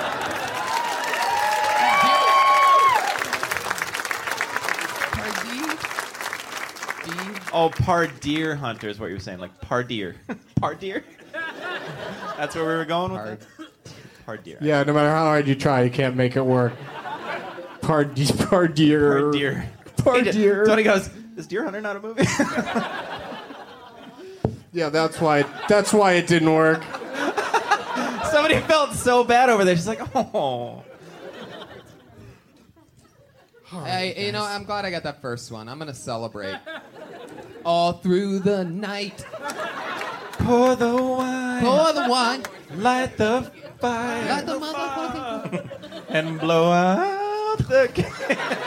Oh, Pardeer Hunter is what you were saying. Like Pardeer. Pardeer? That's where we were going with it? Pardeer. Yeah, no matter how hard you try, you can't make it work. Pardeer. Pardeer. Pardeer. Tony goes, is Deer Hunter not a movie? Yeah, that's why it didn't work. Somebody felt so bad over there. She's like, oh. I'm glad I got that first one. I'm going to celebrate. All through the night. Pour the wine. Pour the wine. Light the fire. Light the motherfucking... And blow out the candle.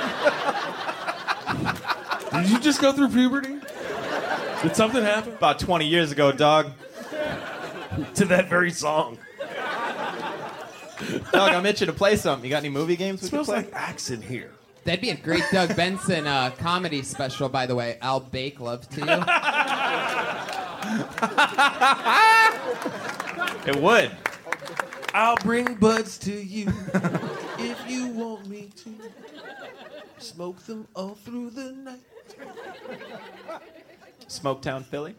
Did you just go through puberty? Did something happen? About 20 years ago, dog. To that very song. Doug, I'm itching to play something. You got any movie games we can Smells play? like axe in here. That'd be a great Doug Benson comedy special, by the way. I'll bake love to It would. I'll bring buds to you if you want me to. Smoke them all through the night. Smoketown, Philly.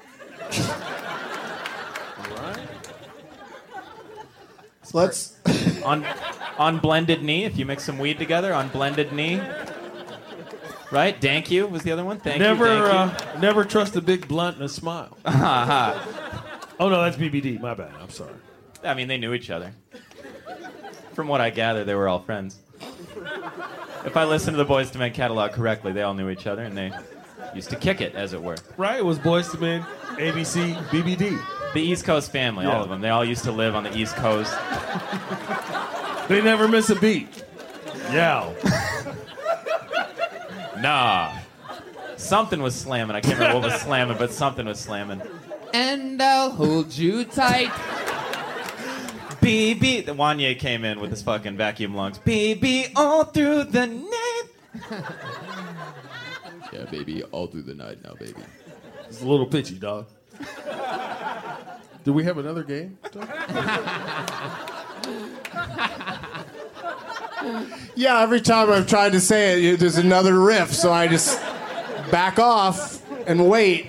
Let's. On blended knee, if you mix some weed together, on blended knee. Right? Dank you was the other one. Thank you. Never trust a big blunt and a smile. Oh no, that's BBD. My bad. I'm sorry. I mean, they knew each other. From what I gather, they were all friends. If I listened to the Boyz II Men catalog correctly, they all knew each other and they used to kick it, as it were. Right? It was Boyz II Men, ABC, BBD. The East Coast family, all of them. They all used to live on the East Coast. They never miss a beat. Yeah. Nah. Something was slamming. I can't remember what was slamming, but something was slamming. And I'll hold you tight. BB. The Wanye came in with his fucking vacuum lungs. BB all through the night. Yeah, baby, all through the night now, baby. It's a little pitchy, dog. Do we have another game? Yeah, every time I've tried to say it, there's another riff, so I just back off and wait.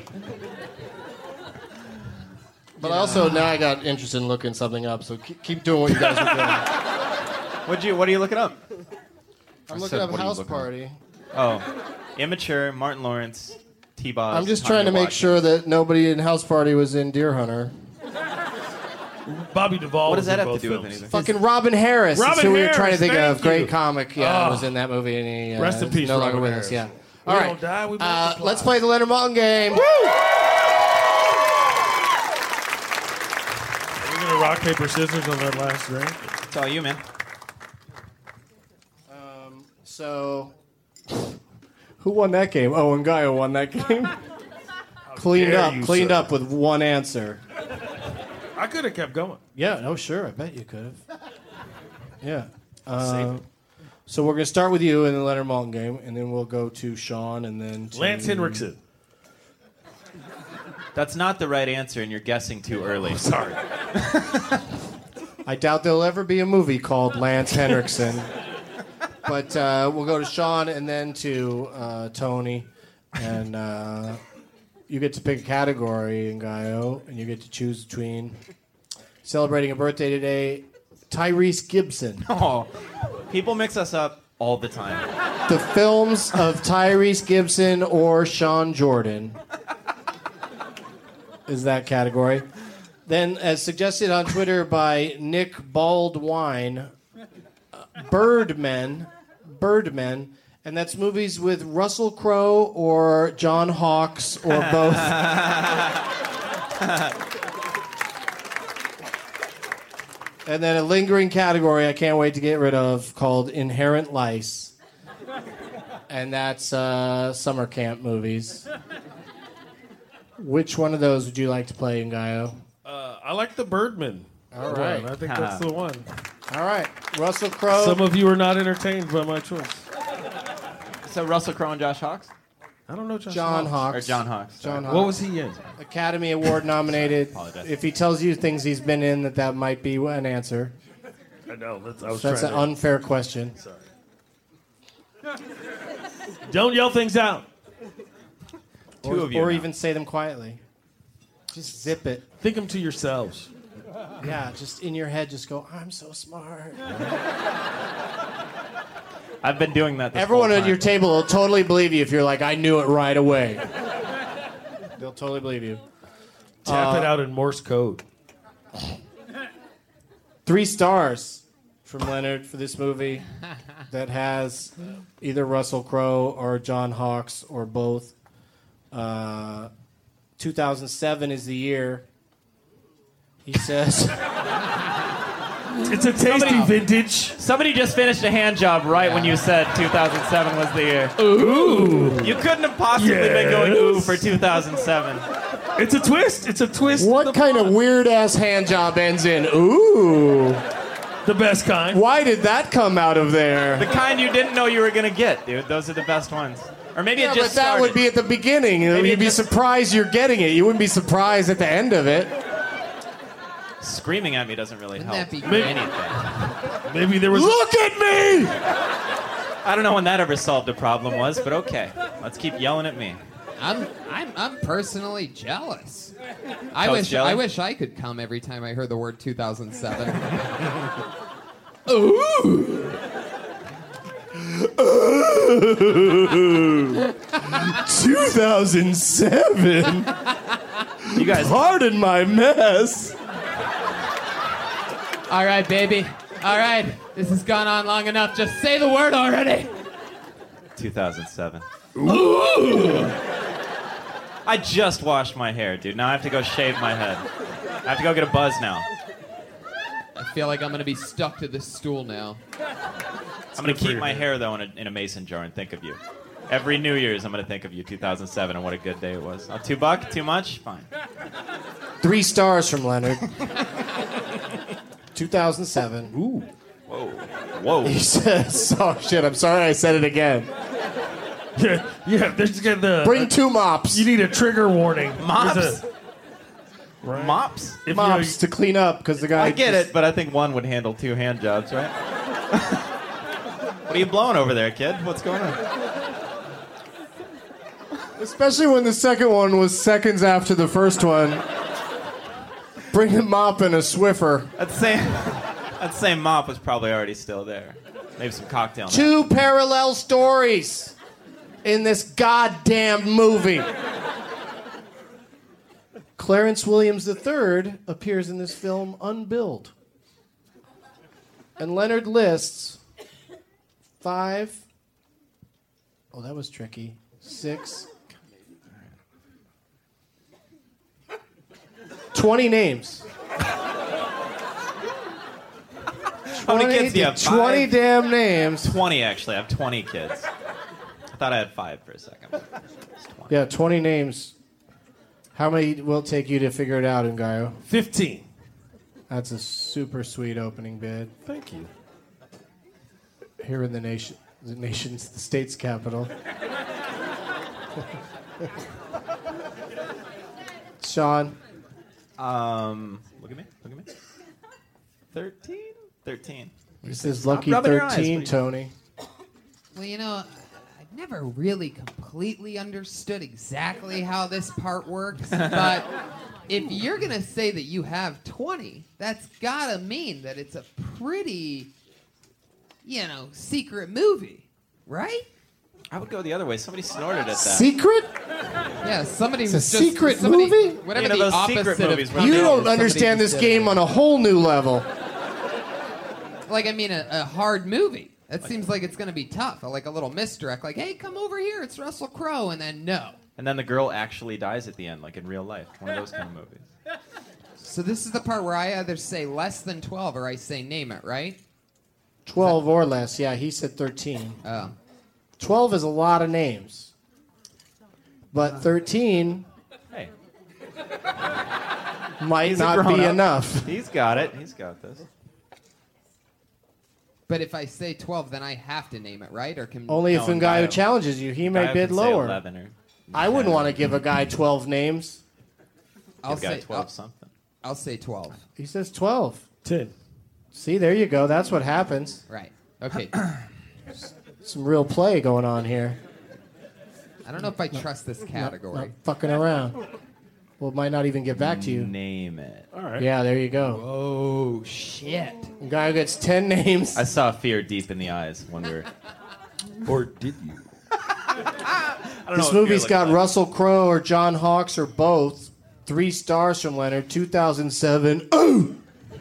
But also now I got interested in looking something up, so keep doing what you guys are doing. What are you looking up? I'm looking up House Party. Oh, Immature, Martin Lawrence, T-Boz. I'm just trying to make sure that nobody in House Party was in Deer Hunter. Bobby Duvall. What does that was in have to both do with films. anything? Fucking Robin Harris. Robin That's who we were Harris, trying to think thank of. Great you. comic. Yeah, was in that movie, and he Rest in is peace, no longer Robin with Harris. us. Yeah. We All don't right. die, we multiply. Let's play the Leonard Maltin game. Woo! We're gonna rock paper scissors on that last drink. It's all you, man. So, who won that game? Oh, and Gaio won that game. Cleaned up with one answer. I could have kept going. Yeah, no, sure. I bet you could have. Yeah. So we're going to start with you in the Leonard Maltin game, and then we'll go to Sean, and then to... Lance Henriksen. That's not the right answer, and you're guessing too early. Sorry. I doubt there'll ever be a movie called Lance Henriksen. But we'll go to Sean, and then to Tony, and you get to pick a category in Gaio, and you get to choose between celebrating a birthday today, Tyrese Gibson. Oh, people mix us up all the time. The films of Tyrese Gibson or Sean Jordan is that category. Then, as suggested on Twitter by Nick Baldwine, Birdmen, and that's movies with Russell Crowe or John Hawkes or both. And then a lingering category I can't wait to get rid of called Inherent Lice. And that's summer camp movies. Which one of those would you like to play in Gaio? I like the Birdman. All right. I think that's the one. All right. Russell Crowe. Some of you are not entertained by my choice. So Russell Crowe and Josh Hawks? I don't know John Hawkes. Or John Hawks. John Hawkes. What was he in? Academy Award nominated. Apologize. If he tells you things he's been in, that might be an answer. I know. I was That's an trying unfair question. Sorry. Don't yell things out. Two of you Or now. even say them quietly. Just zip it. Think them to yourselves. Yeah, just in your head, just go, I'm so smart. I've been doing that this Everyone whole at your time. table will totally believe you if you're like, I knew it right away. They'll totally believe you. Tap it out in Morse code. 3 stars from Leonard for this movie that has either Russell Crowe or John Hawkes or both. 2007 is the year. He says... It's a tasty vintage. Somebody just finished a hand job right when you said 2007 was the year. Ooh. You couldn't have possibly been going ooh for 2007. It's a twist. It's a twist. What kind of weird-ass hand job ends in ooh? The best kind. Why did that come out of there? The kind you didn't know you were gonna get, dude. Those are the best ones. Or maybe Yeah, it just but that would started. be at the beginning. Maybe You'd it be just- surprised you're getting it. You wouldn't be surprised at the end of it. Screaming at me doesn't really Wouldn't help. that be anything. Maybe there was. Look at me! I don't know when that ever solved a problem was, but okay. Let's keep yelling at me. I'm personally jealous. Coach Jelly? I wish I could come every time I heard the word 2007. Ooh. 2007? You guys. Pardon my mess. All right, baby. All right. This has gone on long enough. Just say the word already. 2007. Ooh. I just washed my hair, dude. Now I have to go shave my head. I have to go get a buzz now. I feel like I'm gonna be stuck to this stool now. I'm gonna keep my hair though in a mason jar and think of you. Every New Year's, I'm gonna think of you. 2007, and what a good day it was. Oh, $2? Too much? Fine. 3 stars from Leonard. 2007. Ooh. Whoa. Whoa. He says, oh shit, I'm sorry I said it again. Yeah, there's the. Bring 2 mops. You need a trigger warning. Mops? Right. Mops? If Mops to clean up because the guy. I get it, but I think one would handle 2 hand jobs, right? What are you blowing over there, kid? What's going on? Especially when the second one was seconds after the first one. Bring a mop and a Swiffer. That same mop was probably already still there. Maybe some cocktail. 2 parallel stories in this goddamn movie. Clarence Williams III appears in this film unbilled. And Leonard lists 5. Oh, that was tricky. 6. 20 names. How many kids do you have? 20 damn names. 20, actually. I have 20 kids. I thought I had 5 for a second. It's 20. Yeah, 20 names. How many will it take you to figure it out, Ngayo? 15. That's a super sweet opening bid. Thank you. Here in the state's capital. Sean. Look at me. 13? 13. This is lucky rubbing your eyes, 13, please. Tony. Well, you know, I've never really completely understood exactly how this part works, but if you're going to say that you have 20, that's got to mean that it's a pretty, secret movie, right? I would go the other way. Somebody snorted at that. Secret? Yeah, somebody It's was a just... secret somebody- movie? Whatever You know the those secret opposite movies of... where You they- don't somebody understand just this did it. game on a whole new level. Like, I mean, a hard movie. That seems like it's going to be tough. Like a little misdirect. Like, hey, come over here. It's Russell Crowe. And then no. And then the girl actually dies at the end, like in real life. One of those kind of movies. So this is the part where I either say less than 12 or I say name it, right? 12 or less. Yeah, he said 13. Oh. 12 is a lot of names. But 13 Hey, might he's a not be grown-up. enough. He's got it. He's got this. But if I say 12, then I have to name it, right? Or can Only if No, Ngayo Ngayo. challenges you. He may I bid can say lower. 11 or I wouldn't 10. want to give a guy 12 names. I'll Give guy say 12 something. I'll say 12. He says 12. 10. See, there you go. That's what happens. Right. Okay. Some real play going on here. I don't know if I trust this category. Not fucking around. Well, it might not even get back to you. Name it. All right. Yeah, there you go. Oh, shit. Guy who gets 10 names. I saw fear deep in the eyes when we were. Or did you? I don't This know what movie's fear got looks like. Russell Crowe or John Hawkes or both. 3 stars from Leonard. 2007. Ooh!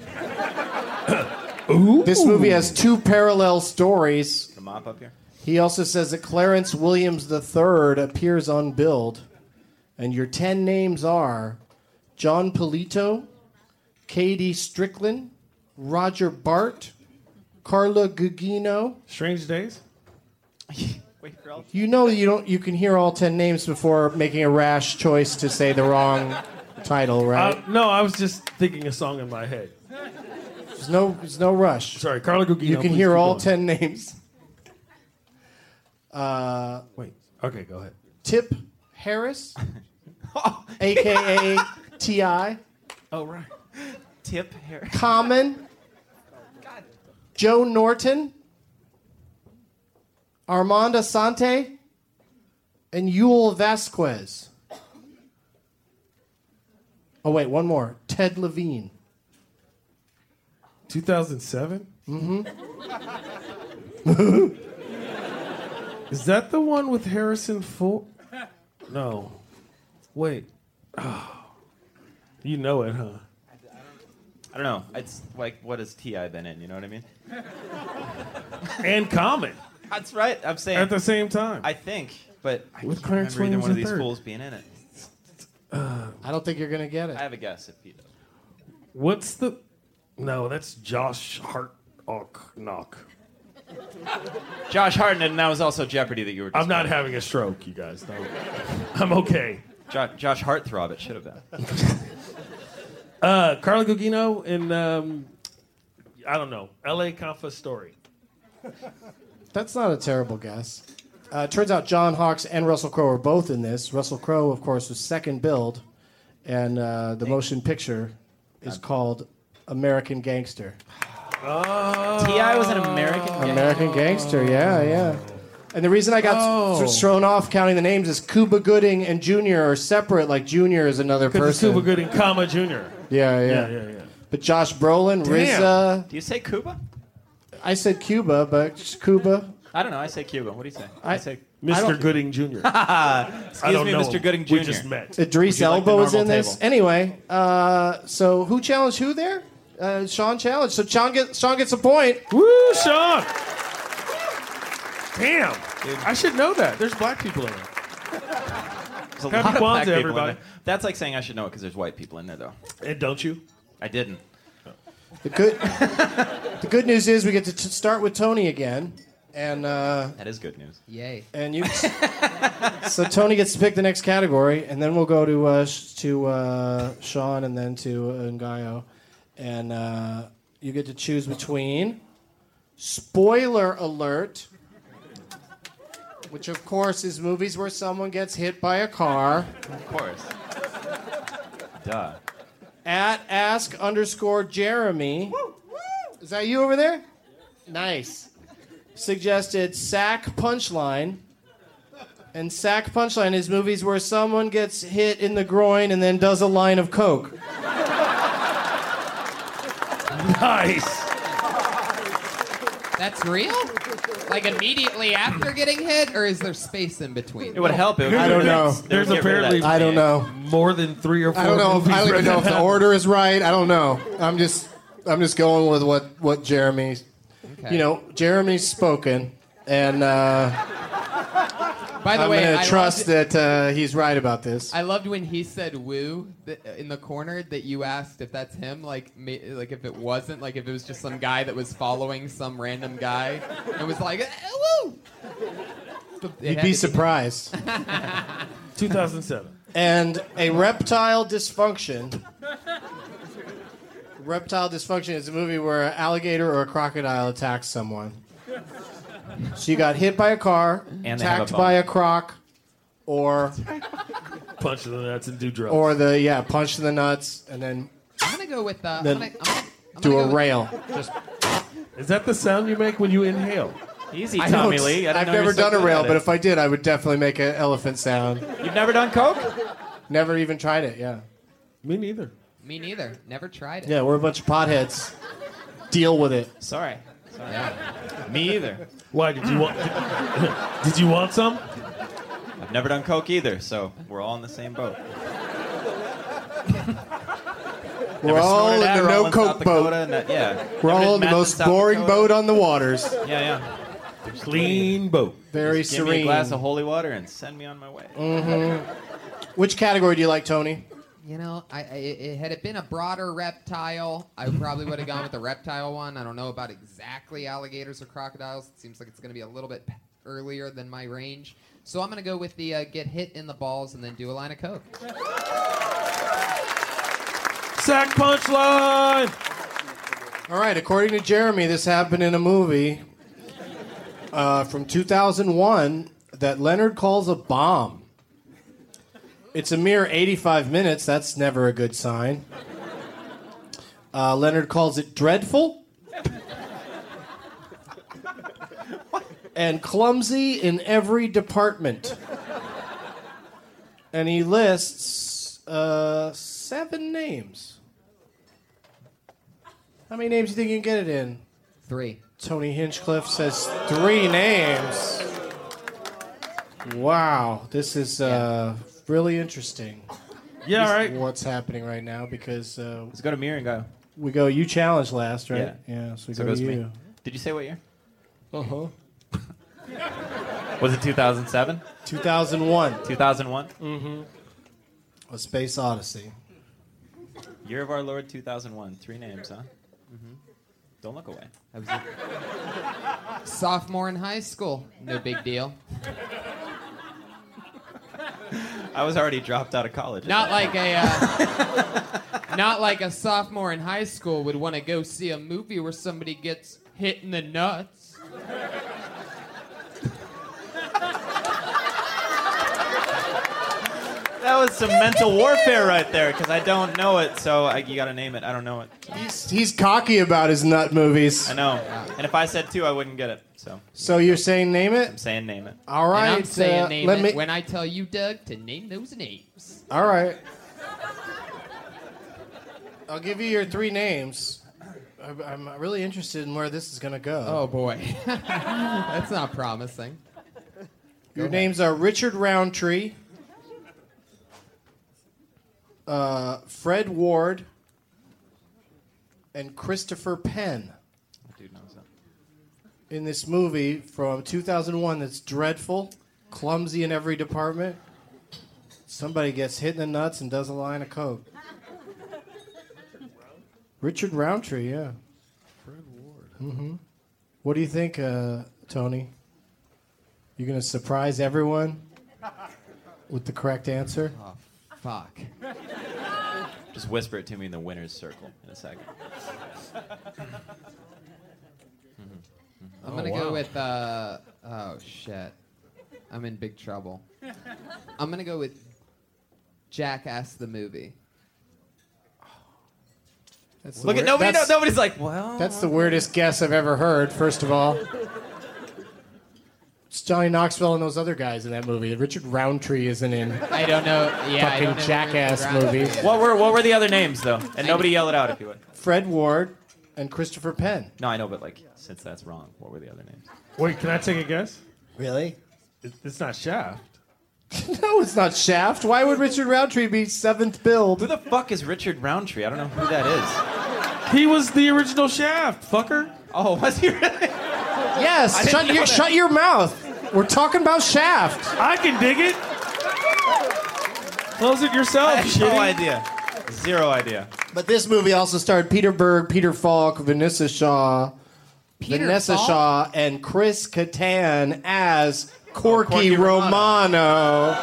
Ooh. This movie has 2 parallel stories. The mop up here. He also says that Clarence Williams III appears unbilled. And your 10 names are John Polito, Katie Strickland, Roger Bart, Carla Gugino. Strange Days? Wait, girl. You know you can hear all 10 names before making a rash choice to say the wrong title, right? No, I was just thinking a song in my head. There's no rush. Sorry, Carla Gugino. You can please hear keep all going. 10 names. Wait. Okay, go ahead. Tip Harris, a.k.a. T.I. Oh, right. Tip hair. Common, Joe Norton, Armando Sante, and Yul Vasquez. Oh, wait, one more. Ted Levine. 2007? Mm-hmm. Is that the one with Harrison Ford? No. Wait. Oh. You know it, huh? I don't know. It's like, what has T.I. been in? You know what I mean? And Common. That's right. I'm saying. At the same time. I think, but I With can't Clarence remember either one of Williams these III. fools being in it. I don't think you're going to get it. I have a guess if he does. What's the... No, that's Josh Knock. Josh Hartnett, and that was also Jeopardy that you were I'm not describing. having a stroke, you guys. No. I'm okay. Josh Heartthrob, it should have been. Carla Gugino in, I don't know, L.A. Confa Story. That's not a terrible guess. Turns out John Hawkes and Russell Crowe are both in this. Russell Crowe, of course, was second billed, and the motion picture is called American Gangster. T.I. was an American Gangster, yeah. And the reason I got thrown off counting the names is Cuba Gooding and Jr. are separate, like Jr. is another Because it's person. Cuba Gooding, comma, Jr. Yeah. But Josh Brolin, RZA. Do you say Cuba? I said Cuba, but just Cuba. I don't know. I say Cuba. What do you say? I say Mr. Gooding Jr. Excuse don't me, know Mr. him. Gooding Jr. We just met. Idris Would you like Elba the was in normal this. table? Anyway, so who challenged who there? Sean challenged. So Sean gets a point. Woo, Sean! Damn. I should know that. There's black people in it. There's a Happy lot of black Kwanzaa, people in everybody. there. That's like saying I should know it because there's white people in there, though. And don't you? I didn't. The good news is we get to start with Tony again, and That is good news. Yay. and you. So Tony gets to pick the next category, and then we'll go to Sean, and then to Ngaio, and you get to choose between. Spoiler alert. Which, of course, is movies where someone gets hit by a car. Of course. Duh. At ask_Jeremy. Is that you over there? Nice. Suggested Sack Punchline. And Sack Punchline is movies where someone gets hit in the groin and then does a line of coke. Nice. That's real? Like immediately after getting hit, or is there space in between? It would help. It would I don't know. There's apparently I don't know. more than 3 or 4 I don't know. movies I don't where even know if that the happens. order is right. I don't know. I'm just going with what Jeremy. Okay. You know, Jeremy's spoken, and By the I'm way, going I to trust loved, that he's right about this. I loved when he said "woo" in the corner that you asked if that's him, like if it wasn't, like if it was just some guy that was following some random guy and was like "woo." You'd be surprised. 2007. And a reptile dysfunction. Reptile dysfunction is a movie where an alligator or a crocodile attacks someone. So you got hit by a car, And they have a attacked bone. by a croc, or Punch in the nuts and do drugs. punch to the nuts and then I'm gonna go with I'm Then gonna do go a with- rail. Is that the sound you make when you inhale? Easy, I Tommy don't- Lee. I didn't I've know never you're so done a good rail, at but it. if I did, I would definitely make an elephant sound. You've never done coke? Never even tried it, yeah. Me neither. Me neither. Never tried it. Yeah, we're a bunch of potheads. Deal with it. Sorry. Me either. Why did you want? Did you want some? I've never done coke either, so we're all in the same boat. We're all in Snorted the Adderall no in coke South Dakota boat. and yeah. We're Never all did in the meth in most South boring Dakota. boat on the waters. Yeah. Clean boat. Very Just give serene. me a glass of holy water and send me on my way. Which category do you like, Tony? You know, had it been a broader reptile, I probably would have gone with the reptile one. I don't know about exactly alligators or crocodiles. It seems like it's going to be a little bit earlier than my range. So I'm going to go with the get hit in the balls and then do a line of coke. Sack punchline. All right, according to Jeremy, this happened in a movie from 2001 that Leonard calls a bomb. It's a mere 85 minutes. That's never a good sign. Leonard calls it dreadful and clumsy in every department. And he lists 7 names. How many names do you think you can get it in? 3. Tony Hinchcliffe says 3 names. Wow, this is really interesting. Yeah, all right. What's happening right now? Because Let's go to Mir and go. we go. You challenged last, right? Yeah. So we So go it goes to to you. me. Did you say what year? Uh-huh. Was it 2007? 2001. 2001? A Space Odyssey. Year of our Lord 2001. 3 names, huh? Don't look away. I was a sophomore in high school. No big deal. I was already dropped out of college. Not like a sophomore in high school would want to go see a movie where somebody gets hit in the nuts. That was some mental warfare right there, because I don't know it, so you gotta name it. I don't know it. He's cocky about his nut movies. I know. And if I said 2, I wouldn't get it. So you're saying name it? I'm saying name it. All right. And I'm saying name let it me. when I tell you, Doug, to name those names. All right. I'll give you your 3 names. I'm really interested in where this is going to go. Oh, boy. That's not promising. Your names are Richard Roundtree, Fred Ward, and Christopher Penn. Dude knows that. In this movie from 2001 that's dreadful, clumsy in every department, somebody gets hit in the nuts and does a line of coke. Richard Roundtree, yeah. Fred Ward. Mm-hmm. What do you think, Tony? You going to surprise everyone with the correct answer? Oh, fuck. Just whisper it to me in the winner's circle in a second. I'm going to go with, oh, shit. I'm in big trouble. I'm going to go with Jackass the movie. Look at nobody's like, well. That's the weirdest guess I've ever heard, first of all. It's Johnny Knoxville and those other guys in that movie. Richard Roundtree isn't in I don't know. Yeah, I don't fucking know Jackass Richard Roundtree movies. is. What were the other names, though? And nobody yell it out if you would. Fred Ward and Christopher Penn. No, I know, but since that's wrong, what were the other names? Wait, can I take a guess? Really? It's not Shaft. No, it's not Shaft. Why would Richard Roundtree be 7th billed? Who the fuck is Richard Roundtree? I don't know who that is. He was the original Shaft, fucker. Oh, was he really? Yes, shut your mouth. We're talking about Shaft. I can dig it. Close it yourself, I have shitty. no idea. Zero idea. But this movie also starred Peter Berg, Peter Falk, Vanessa Shaw, and Chris Kattan as Corky Romano.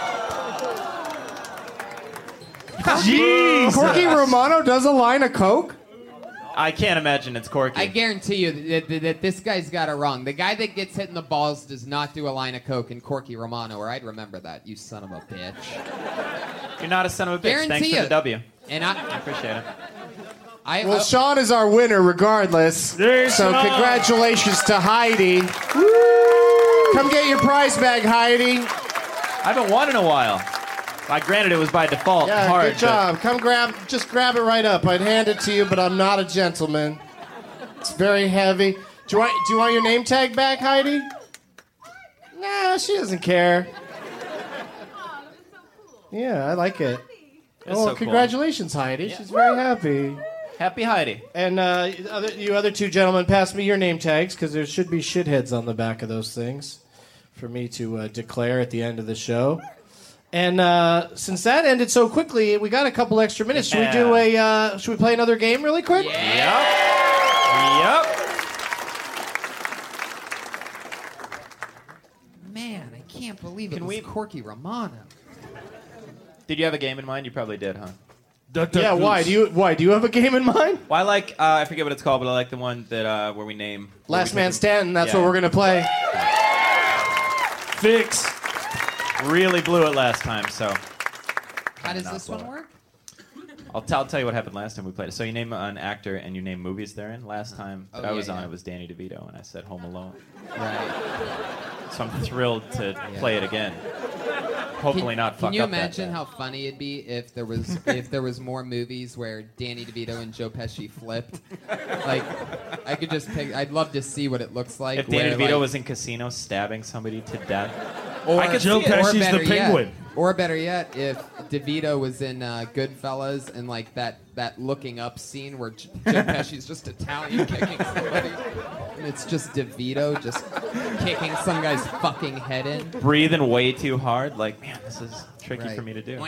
Jesus. Corky Romano does a line of coke? I can't imagine it's Corky. I guarantee you that this guy's got it wrong. The guy that gets hit in the balls does not do a line of coke in Corky Romano, or I'd remember that, you son of a bitch. You're not a son of a bitch. Guarantee Thanks for it. the W. And I appreciate it. Well, Sean is our winner regardless. There's So Sean. congratulations to Heidi. Come get your prize bag, Heidi. I haven't won in a while. Granted, it was by default. Yeah, hard, good job. Come just grab it right up. I'd hand it to you, but I'm not a gentleman. It's very heavy. Do you want your name tag back, Heidi? Nah, she doesn't care. Yeah, I like it. That's Oh, so cool. congratulations, Heidi. She's very happy. Happy Heidi. And you other 2 gentlemen, pass me your name tags, because there should be shitheads on the back of those things for me to declare at the end of the show. And since that ended so quickly, we got a couple extra minutes. Should we do should we play another game really quick? Yep. Man, I can't believe it was Corky Romano. Did you have a game in mind? You probably did, huh? Duck, duck, Yeah, why? goose. Do you have a game in mind? Well, I like, I forget what it's called, but I like the one that where we name. Last Man Standing, that's Yeah. what we're going to play. Fix. Really blew it last time, so How does this one work? I'll tell you what happened last time we played it. So you name an actor and you name movies they're in. Last time that I was on, it was Danny DeVito, and I said Home Alone. Right. So I'm thrilled to play it again. Hopefully not fuck up Can you that imagine bad. how funny it'd be if there was more movies where Danny DeVito and Joe Pesci flipped? Like, I could just pick. I'd love to see what it looks like. If Danny where, DeVito like, was in Casino stabbing somebody to death. or I could Joe see it. Pesci's or the better Penguin. Yet, or better yet, if DeVito was in Goodfellas and like that looking up scene where Joe Pesci's just Italian kicking somebody, and it's just DeVito just kicking some guy's fucking head in. Breathing way too hard. Like, man, this is tricky Right. for me to do.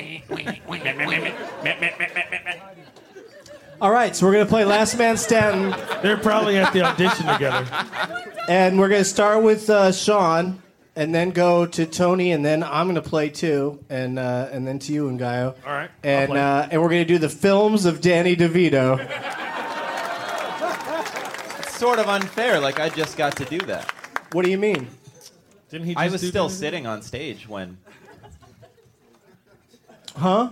All right, so we're going to play Last Man Standing, They're probably at the audition together. and we're going to start with Sean, and then go to Tony, and then I'm going to play too, and then to you and Gaio. All right, And I'll play. and we're going to do the films of Danny DeVito. It's sort of unfair. Like, I just got to do that. What do you mean? Didn't he? I just was do still that? sitting on stage when. Huh?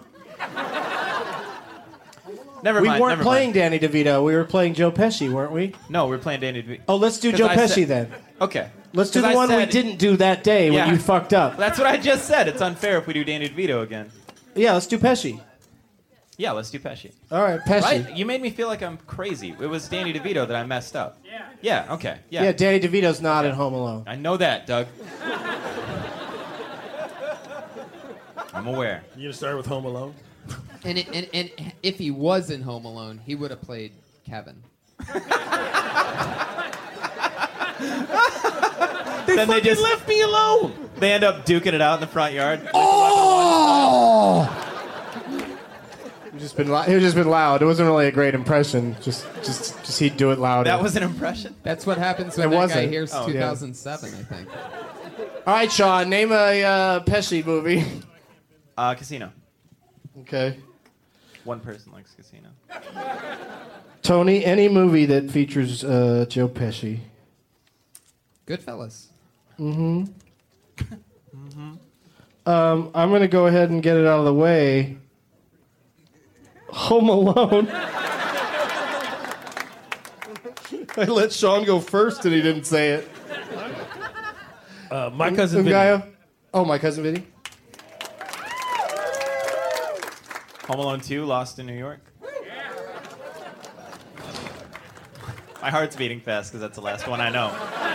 Never We mind. weren't never playing mind. Danny DeVito. We were playing Joe Pesci, weren't we? No, we're playing Danny DeVito. Oh, let's do 'Cause Joe I Pesci said- then. Okay. Let's do 'Cause the I one we said- didn't do that day when Yeah. you fucked up. That's what I just said. It's unfair if we do Danny DeVito again. Yeah, let's do Pesci. Yeah, let's do Pesci. All right, Pesci. Right? You made me feel like I'm crazy. It was Danny DeVito that I messed up. Yeah. Okay. Yeah. Yeah, Danny DeVito's not in Home Alone. I know that, Doug. I'm aware. You gonna start with Home Alone? And if he was in Home Alone, he would have played Kevin. Then they just left me alone. They end up duking it out in the front yard. Oh! It was just been loud. It wasn't really a great impression. Just he'd do it louder. That was an impression. That's what happens when It that guy wasn't. hears Oh, yeah. 2007, I think. All right, Sean. Name a Pesci movie. Casino. Okay. One person likes Casino. Tony, any movie that features Joe Pesci. Goodfellas. I'm going to go ahead and get it out of the way. Home Alone. I let Sean go first and he didn't say it. My cousin Vinny. Gaio? Oh, My Cousin Vinny. Home Alone 2, Lost in New York. My heart's beating fast because that's the last one I know.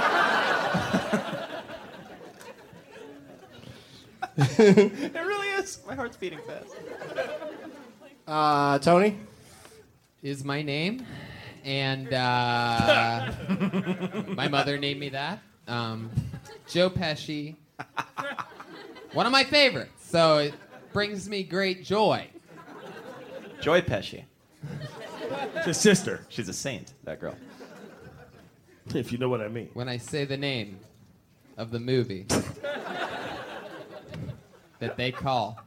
It really is. My heart's beating fast. Tony? Is my name. And my mother named me that. Joe Pesci. One of my favorites. So it brings me great joy. Joy Pesci. It's his sister, She's a saint, that girl. if you know what I mean. When I say the name of the movie that they call.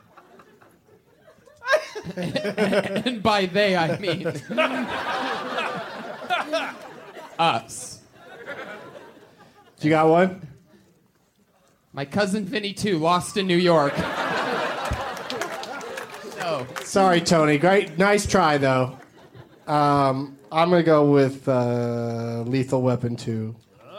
And by they, I mean us. You got one? My cousin Vinny, too, Lost in New York. Oh. Sorry, Tony. Great, nice try though. I'm gonna go with Lethal Weapon 2.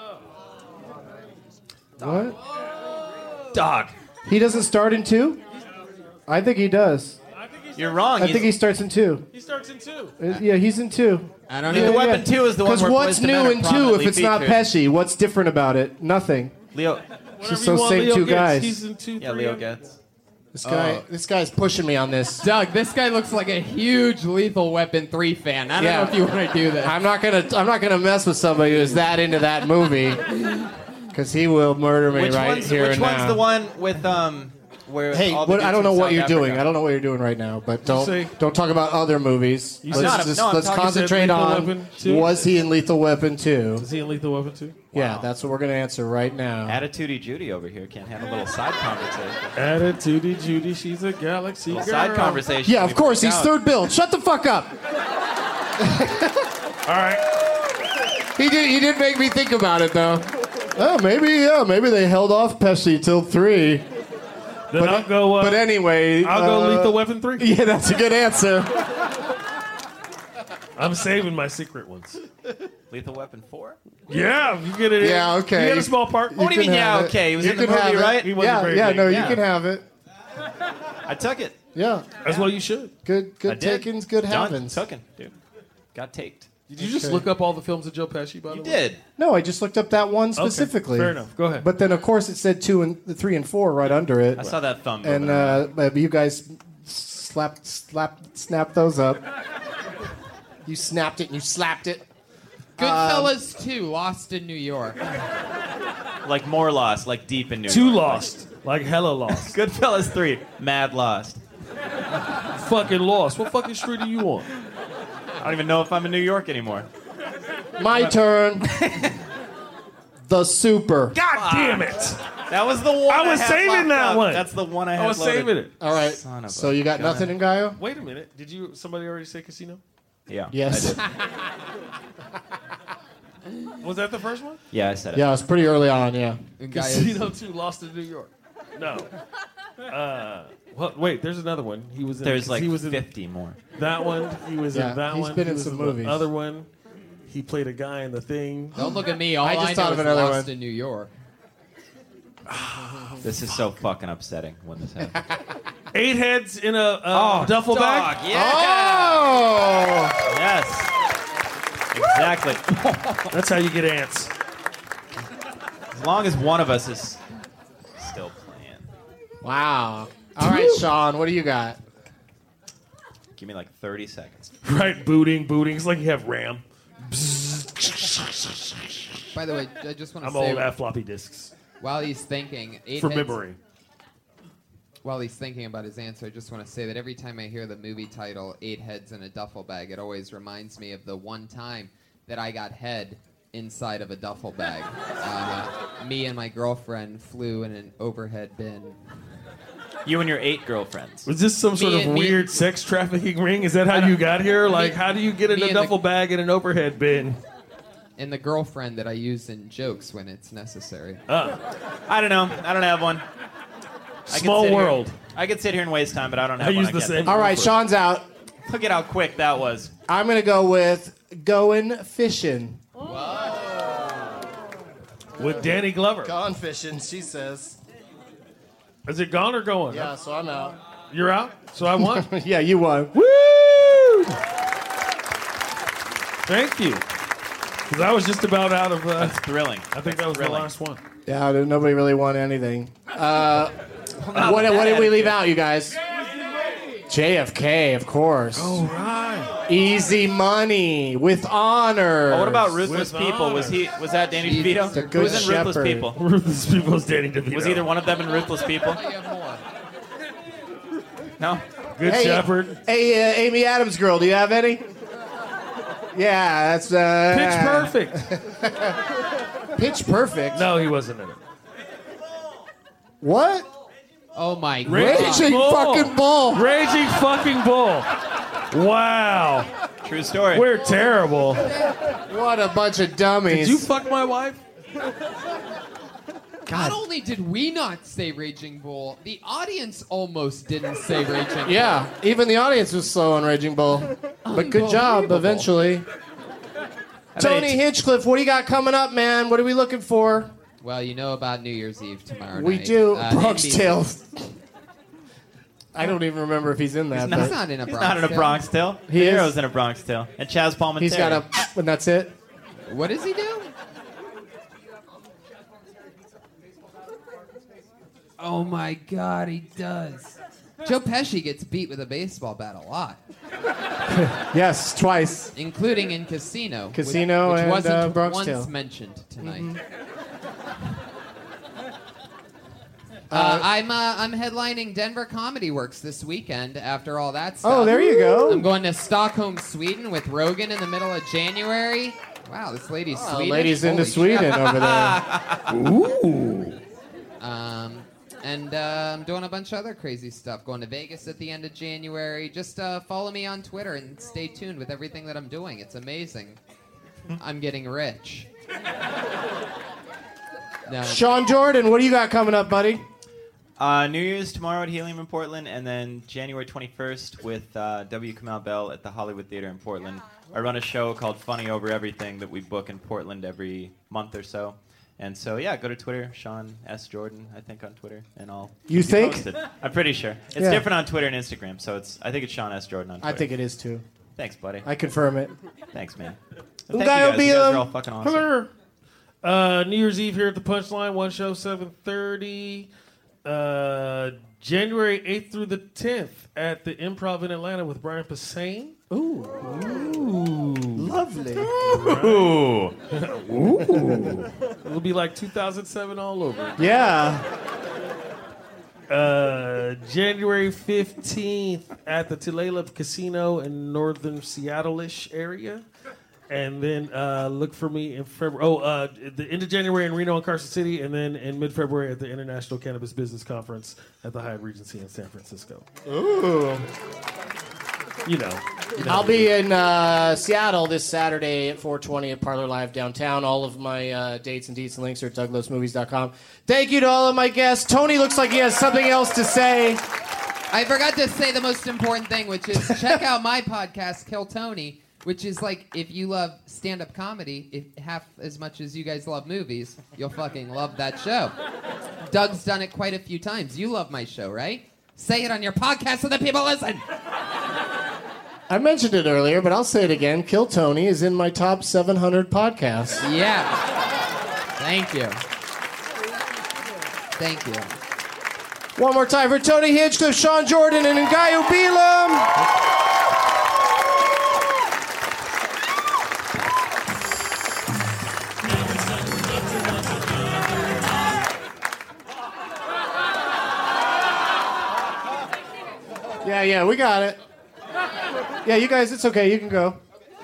What? Dog. He doesn't start in 2? I think he does. You're wrong. I think he starts in 2. He starts in 2. Yeah, he's in 2. I don't Lethal know. Weapon 2 is the one Because where what's Boyz II Men new are in 2 if prominently it's not featured. Pesci? What's different about it? Nothing. Leo. It's just those same Leo two gets, guys. He's in 2, Yeah, 3. Leo gets. This guy's pushing me on this. Doug, this guy looks like a huge Lethal Weapon 3 fan. I don't know if you want to do that. I'm not gonna mess with somebody who's that into that movie, because he will murder me Which right one's here and the now. one with Where Hey, all the I dudes don't know from what South you're doing. Africa- I don't know what you're doing right now, but don't say- talk about other movies. You Let's said- let's talking- concentrate Lethal on Weapon 2? was he in Lethal Weapon 2? Is he in Lethal Weapon 2? Yeah, that's what we're gonna answer right now. Attitudey Judy over here can't handle a little side conversation. Attitudey Judy, she's a galaxy Little girl. side conversation. Yeah, of course. He's third build. Shut the fuck up. All right. He did make me think about it though. Oh, maybe they held off Pesci till 3. Then I'll go. But anyway, I'll go Lethal Weapon 3. Yeah, that's a good answer. I'm saving my secret ones. Lethal Weapon 4? Yeah, you get it. Yeah, okay. You get a small part. You What do you can mean, yeah, have it. okay? He was You in the can have movie, it. right? He wasn't very Yeah, big. no, you Yeah. can have it. I took it. Yeah, That's what you should. good I did. takings, good Done. havens. Took it, dude. Got taked. Did you just look up all the films of Joe Pesci, by the You way? did. No, I just looked up that one Okay, specifically. fair enough. Go ahead. But then, of course, it said 3 and 4 right under it. I saw that thumb. And you guys snapped those up. You snapped it and you slapped it. Goodfellas 2, Lost in New York. like more lost, like deep in New Too York. lost. Like hella lost. Goodfellas 3, mad lost. Fucking lost. What fucking street are you on? I don't even know if I'm in New York anymore. My turn. The Super. God damn it. That was the one. I was had saving locked that up. one. That's the one I had. I was loaded. saving it. All right. Son of So a you got gun. nothing in Gaio? Wait a minute. Somebody already say Casino? Yeah. Yes. I did. Was that the first one? Yeah, I said it. Yeah, it's pretty early on, yeah. Casino 2, Lost in New York. No. Wait, there's another one. He was in. There's like he was in 50 more. that one. He was Yeah, in that he's one. been he in was some the movies. other one. He played a guy in The Thing. Don't look at me. All I I, just know thought of is another Lost one. in New York. This is so fucking upsetting when this happens. 8 heads in a duffel bag. Dog, yeah. Oh! Yes. Exactly. That's how you get ants. As long as one of us is still playing. Wow. All right, Sean, what do you got? Give me like 30 seconds. Right, booting. It's like you have RAM. By the way, I just want to I'm say, old at floppy disks while he's thinking, for memory. While he's thinking about his answer, I just want to say that every time I hear the movie title, 8 Heads in a Duffel Bag, it always reminds me of the one time that I got head inside of a duffel bag. Me and my girlfriend flew in an overhead bin. You and your 8 girlfriends. Was this some sort of Me- weird sex trafficking ring? Is that how you got here? Like, how do you get in me a and the- duffel bag in an overhead bin? And the girlfriend that I use in jokes when it's necessary. I don't know. I don't have one. I could Small sit here- world. I could sit here and waste time, but I don't have I one. use the get same. All right, Sean's out. Look at how quick that was. I'm going to go with going fishing. With Danny Glover. Gone fishing, she says. Is it gone or going? Yeah, so I'm out. You're out? So I won? Yeah, you won. Woo! Thank you. Because I was just about out of... That's thrilling. I think that was the last one. Yeah, nobody really won anything. What did we leave out, you guys? JFK, of course. Oh, right. Easy Money with honor. Oh, what about Ruthless With People? honor. Was that Danny DeVito? The Who Good was in Ruthless Shepherd. People? Ruthless People's Danny DeVito. Was either one of them in Ruthless People? I have more. No? Good Hey, Shepherd. Hey, Amy Adams girl, do you have any? Yeah, that's Pitch Perfect. Pitch Perfect. No, he wasn't in it. What? Oh my god. Raging fucking Bull. Raging fucking Bull. Wow. True story. We're terrible. What a bunch of dummies. Did you fuck my wife? Not only did we not say Raging Bull, the audience almost didn't say Raging Bull. Yeah, even the audience was slow on Raging Bull. But good job, eventually. Tony Hinchcliffe, what do you got coming up, man? What are we looking for? Well, you know about New Year's Eve tomorrow We night. do. Uh, Bronx NBC Tales. I don't even remember if he's in that. He's but not in a He's Bronx not in a Tale. Bronx Tale. He De is. Niro's in a Bronx Tale. And Chaz Palminteri. He's got a, and that's it. What does he do? Oh my god, he does. Joe Pesci gets beat with a baseball bat a lot, Yes, twice. including in Casino. Casino which and, wasn't Bronx once Tale. mentioned tonight. I'm headlining Denver Comedy Works this weekend after all that stuff. Oh, there you go. I'm going to Stockholm, Sweden with Rogan in the middle of January. Wow, this lady's Swedish. Lady's into Holy Sweden shit. over there. Ooh. And I'm doing a bunch of other crazy stuff. Going to Vegas at the end of January. Just follow me on Twitter and stay tuned with everything that I'm doing. It's amazing. I'm getting rich. No. Sean Jordan, what do you got coming up, buddy? New Year's tomorrow at Helium in Portland, and then January 21st with W. Kamau Bell at the Hollywood Theater in Portland. I run a show called Funny Over Everything that we book in Portland every month or so. And so, yeah, go to Twitter, Sean S. Jordan, I think, on Twitter, and I'll You think? posted. I'm pretty sure. It's different on Twitter and Instagram, so I think it's Sean S. Jordan on Twitter. I think it is, too. Thanks, buddy. I confirm it. Thanks, man. Thank you guys. You guys are all fucking awesome. New Year's Eve here at the Punchline. One show, 7:30. January 8th through the 10th at the Improv in Atlanta with Brian Posehn. Ooh. Lovely. Ooh. Ooh. It'll be like 2007 all over. Yeah. January 15th at the Tulalip Casino in northern Seattle-ish area. And then look for me in February. The end of January in Reno and Carson City, and then in mid-February at the International Cannabis Business Conference at the Hyatt Regency in San Francisco. Ooh. You know. I'll be in Seattle this Saturday at 4:20 at Parlor Live downtown. All of my dates and deets and links are at DouglasMovies.com. Thank you to all of my guests. Tony looks like he has something else to say. I forgot to say the most important thing, which is check out my podcast, Kill Tony, which is like, if you love stand-up comedy, if half as much as you guys love movies, you'll fucking love that show. Doug's done it quite a few times. You love my show, right? Say it on your podcast so that people listen. I mentioned it earlier, but I'll say it again. Kill Tony is in my top 700 podcasts. Yeah. Thank you. Thank you. One more time for Tony Hinchcliffe, Sean Jordan, and Ngaio Belam. Yeah, we got it. Yeah, you guys, it's okay. You can go.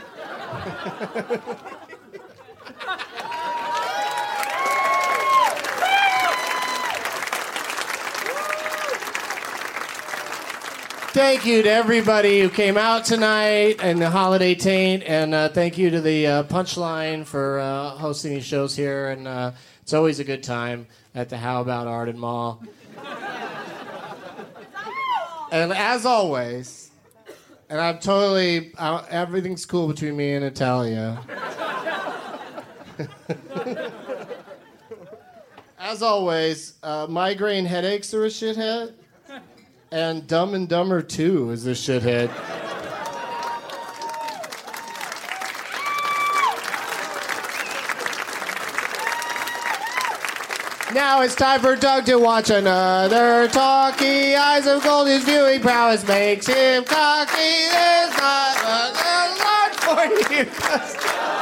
Thank you to everybody who came out tonight and the Holiday Taint, and thank you to the Punchline for hosting these shows here. And it's always a good time at the How About Arden Mall. And as always, and I'm totally, everything's cool between me and Natalia. As always, migraine headaches are a shithead, and Dumb and Dumber 2 is a shithead. Now it's time for Doug to watch another talkie. Eyes of gold, his viewing prowess makes him cocky. There's not a lot for you.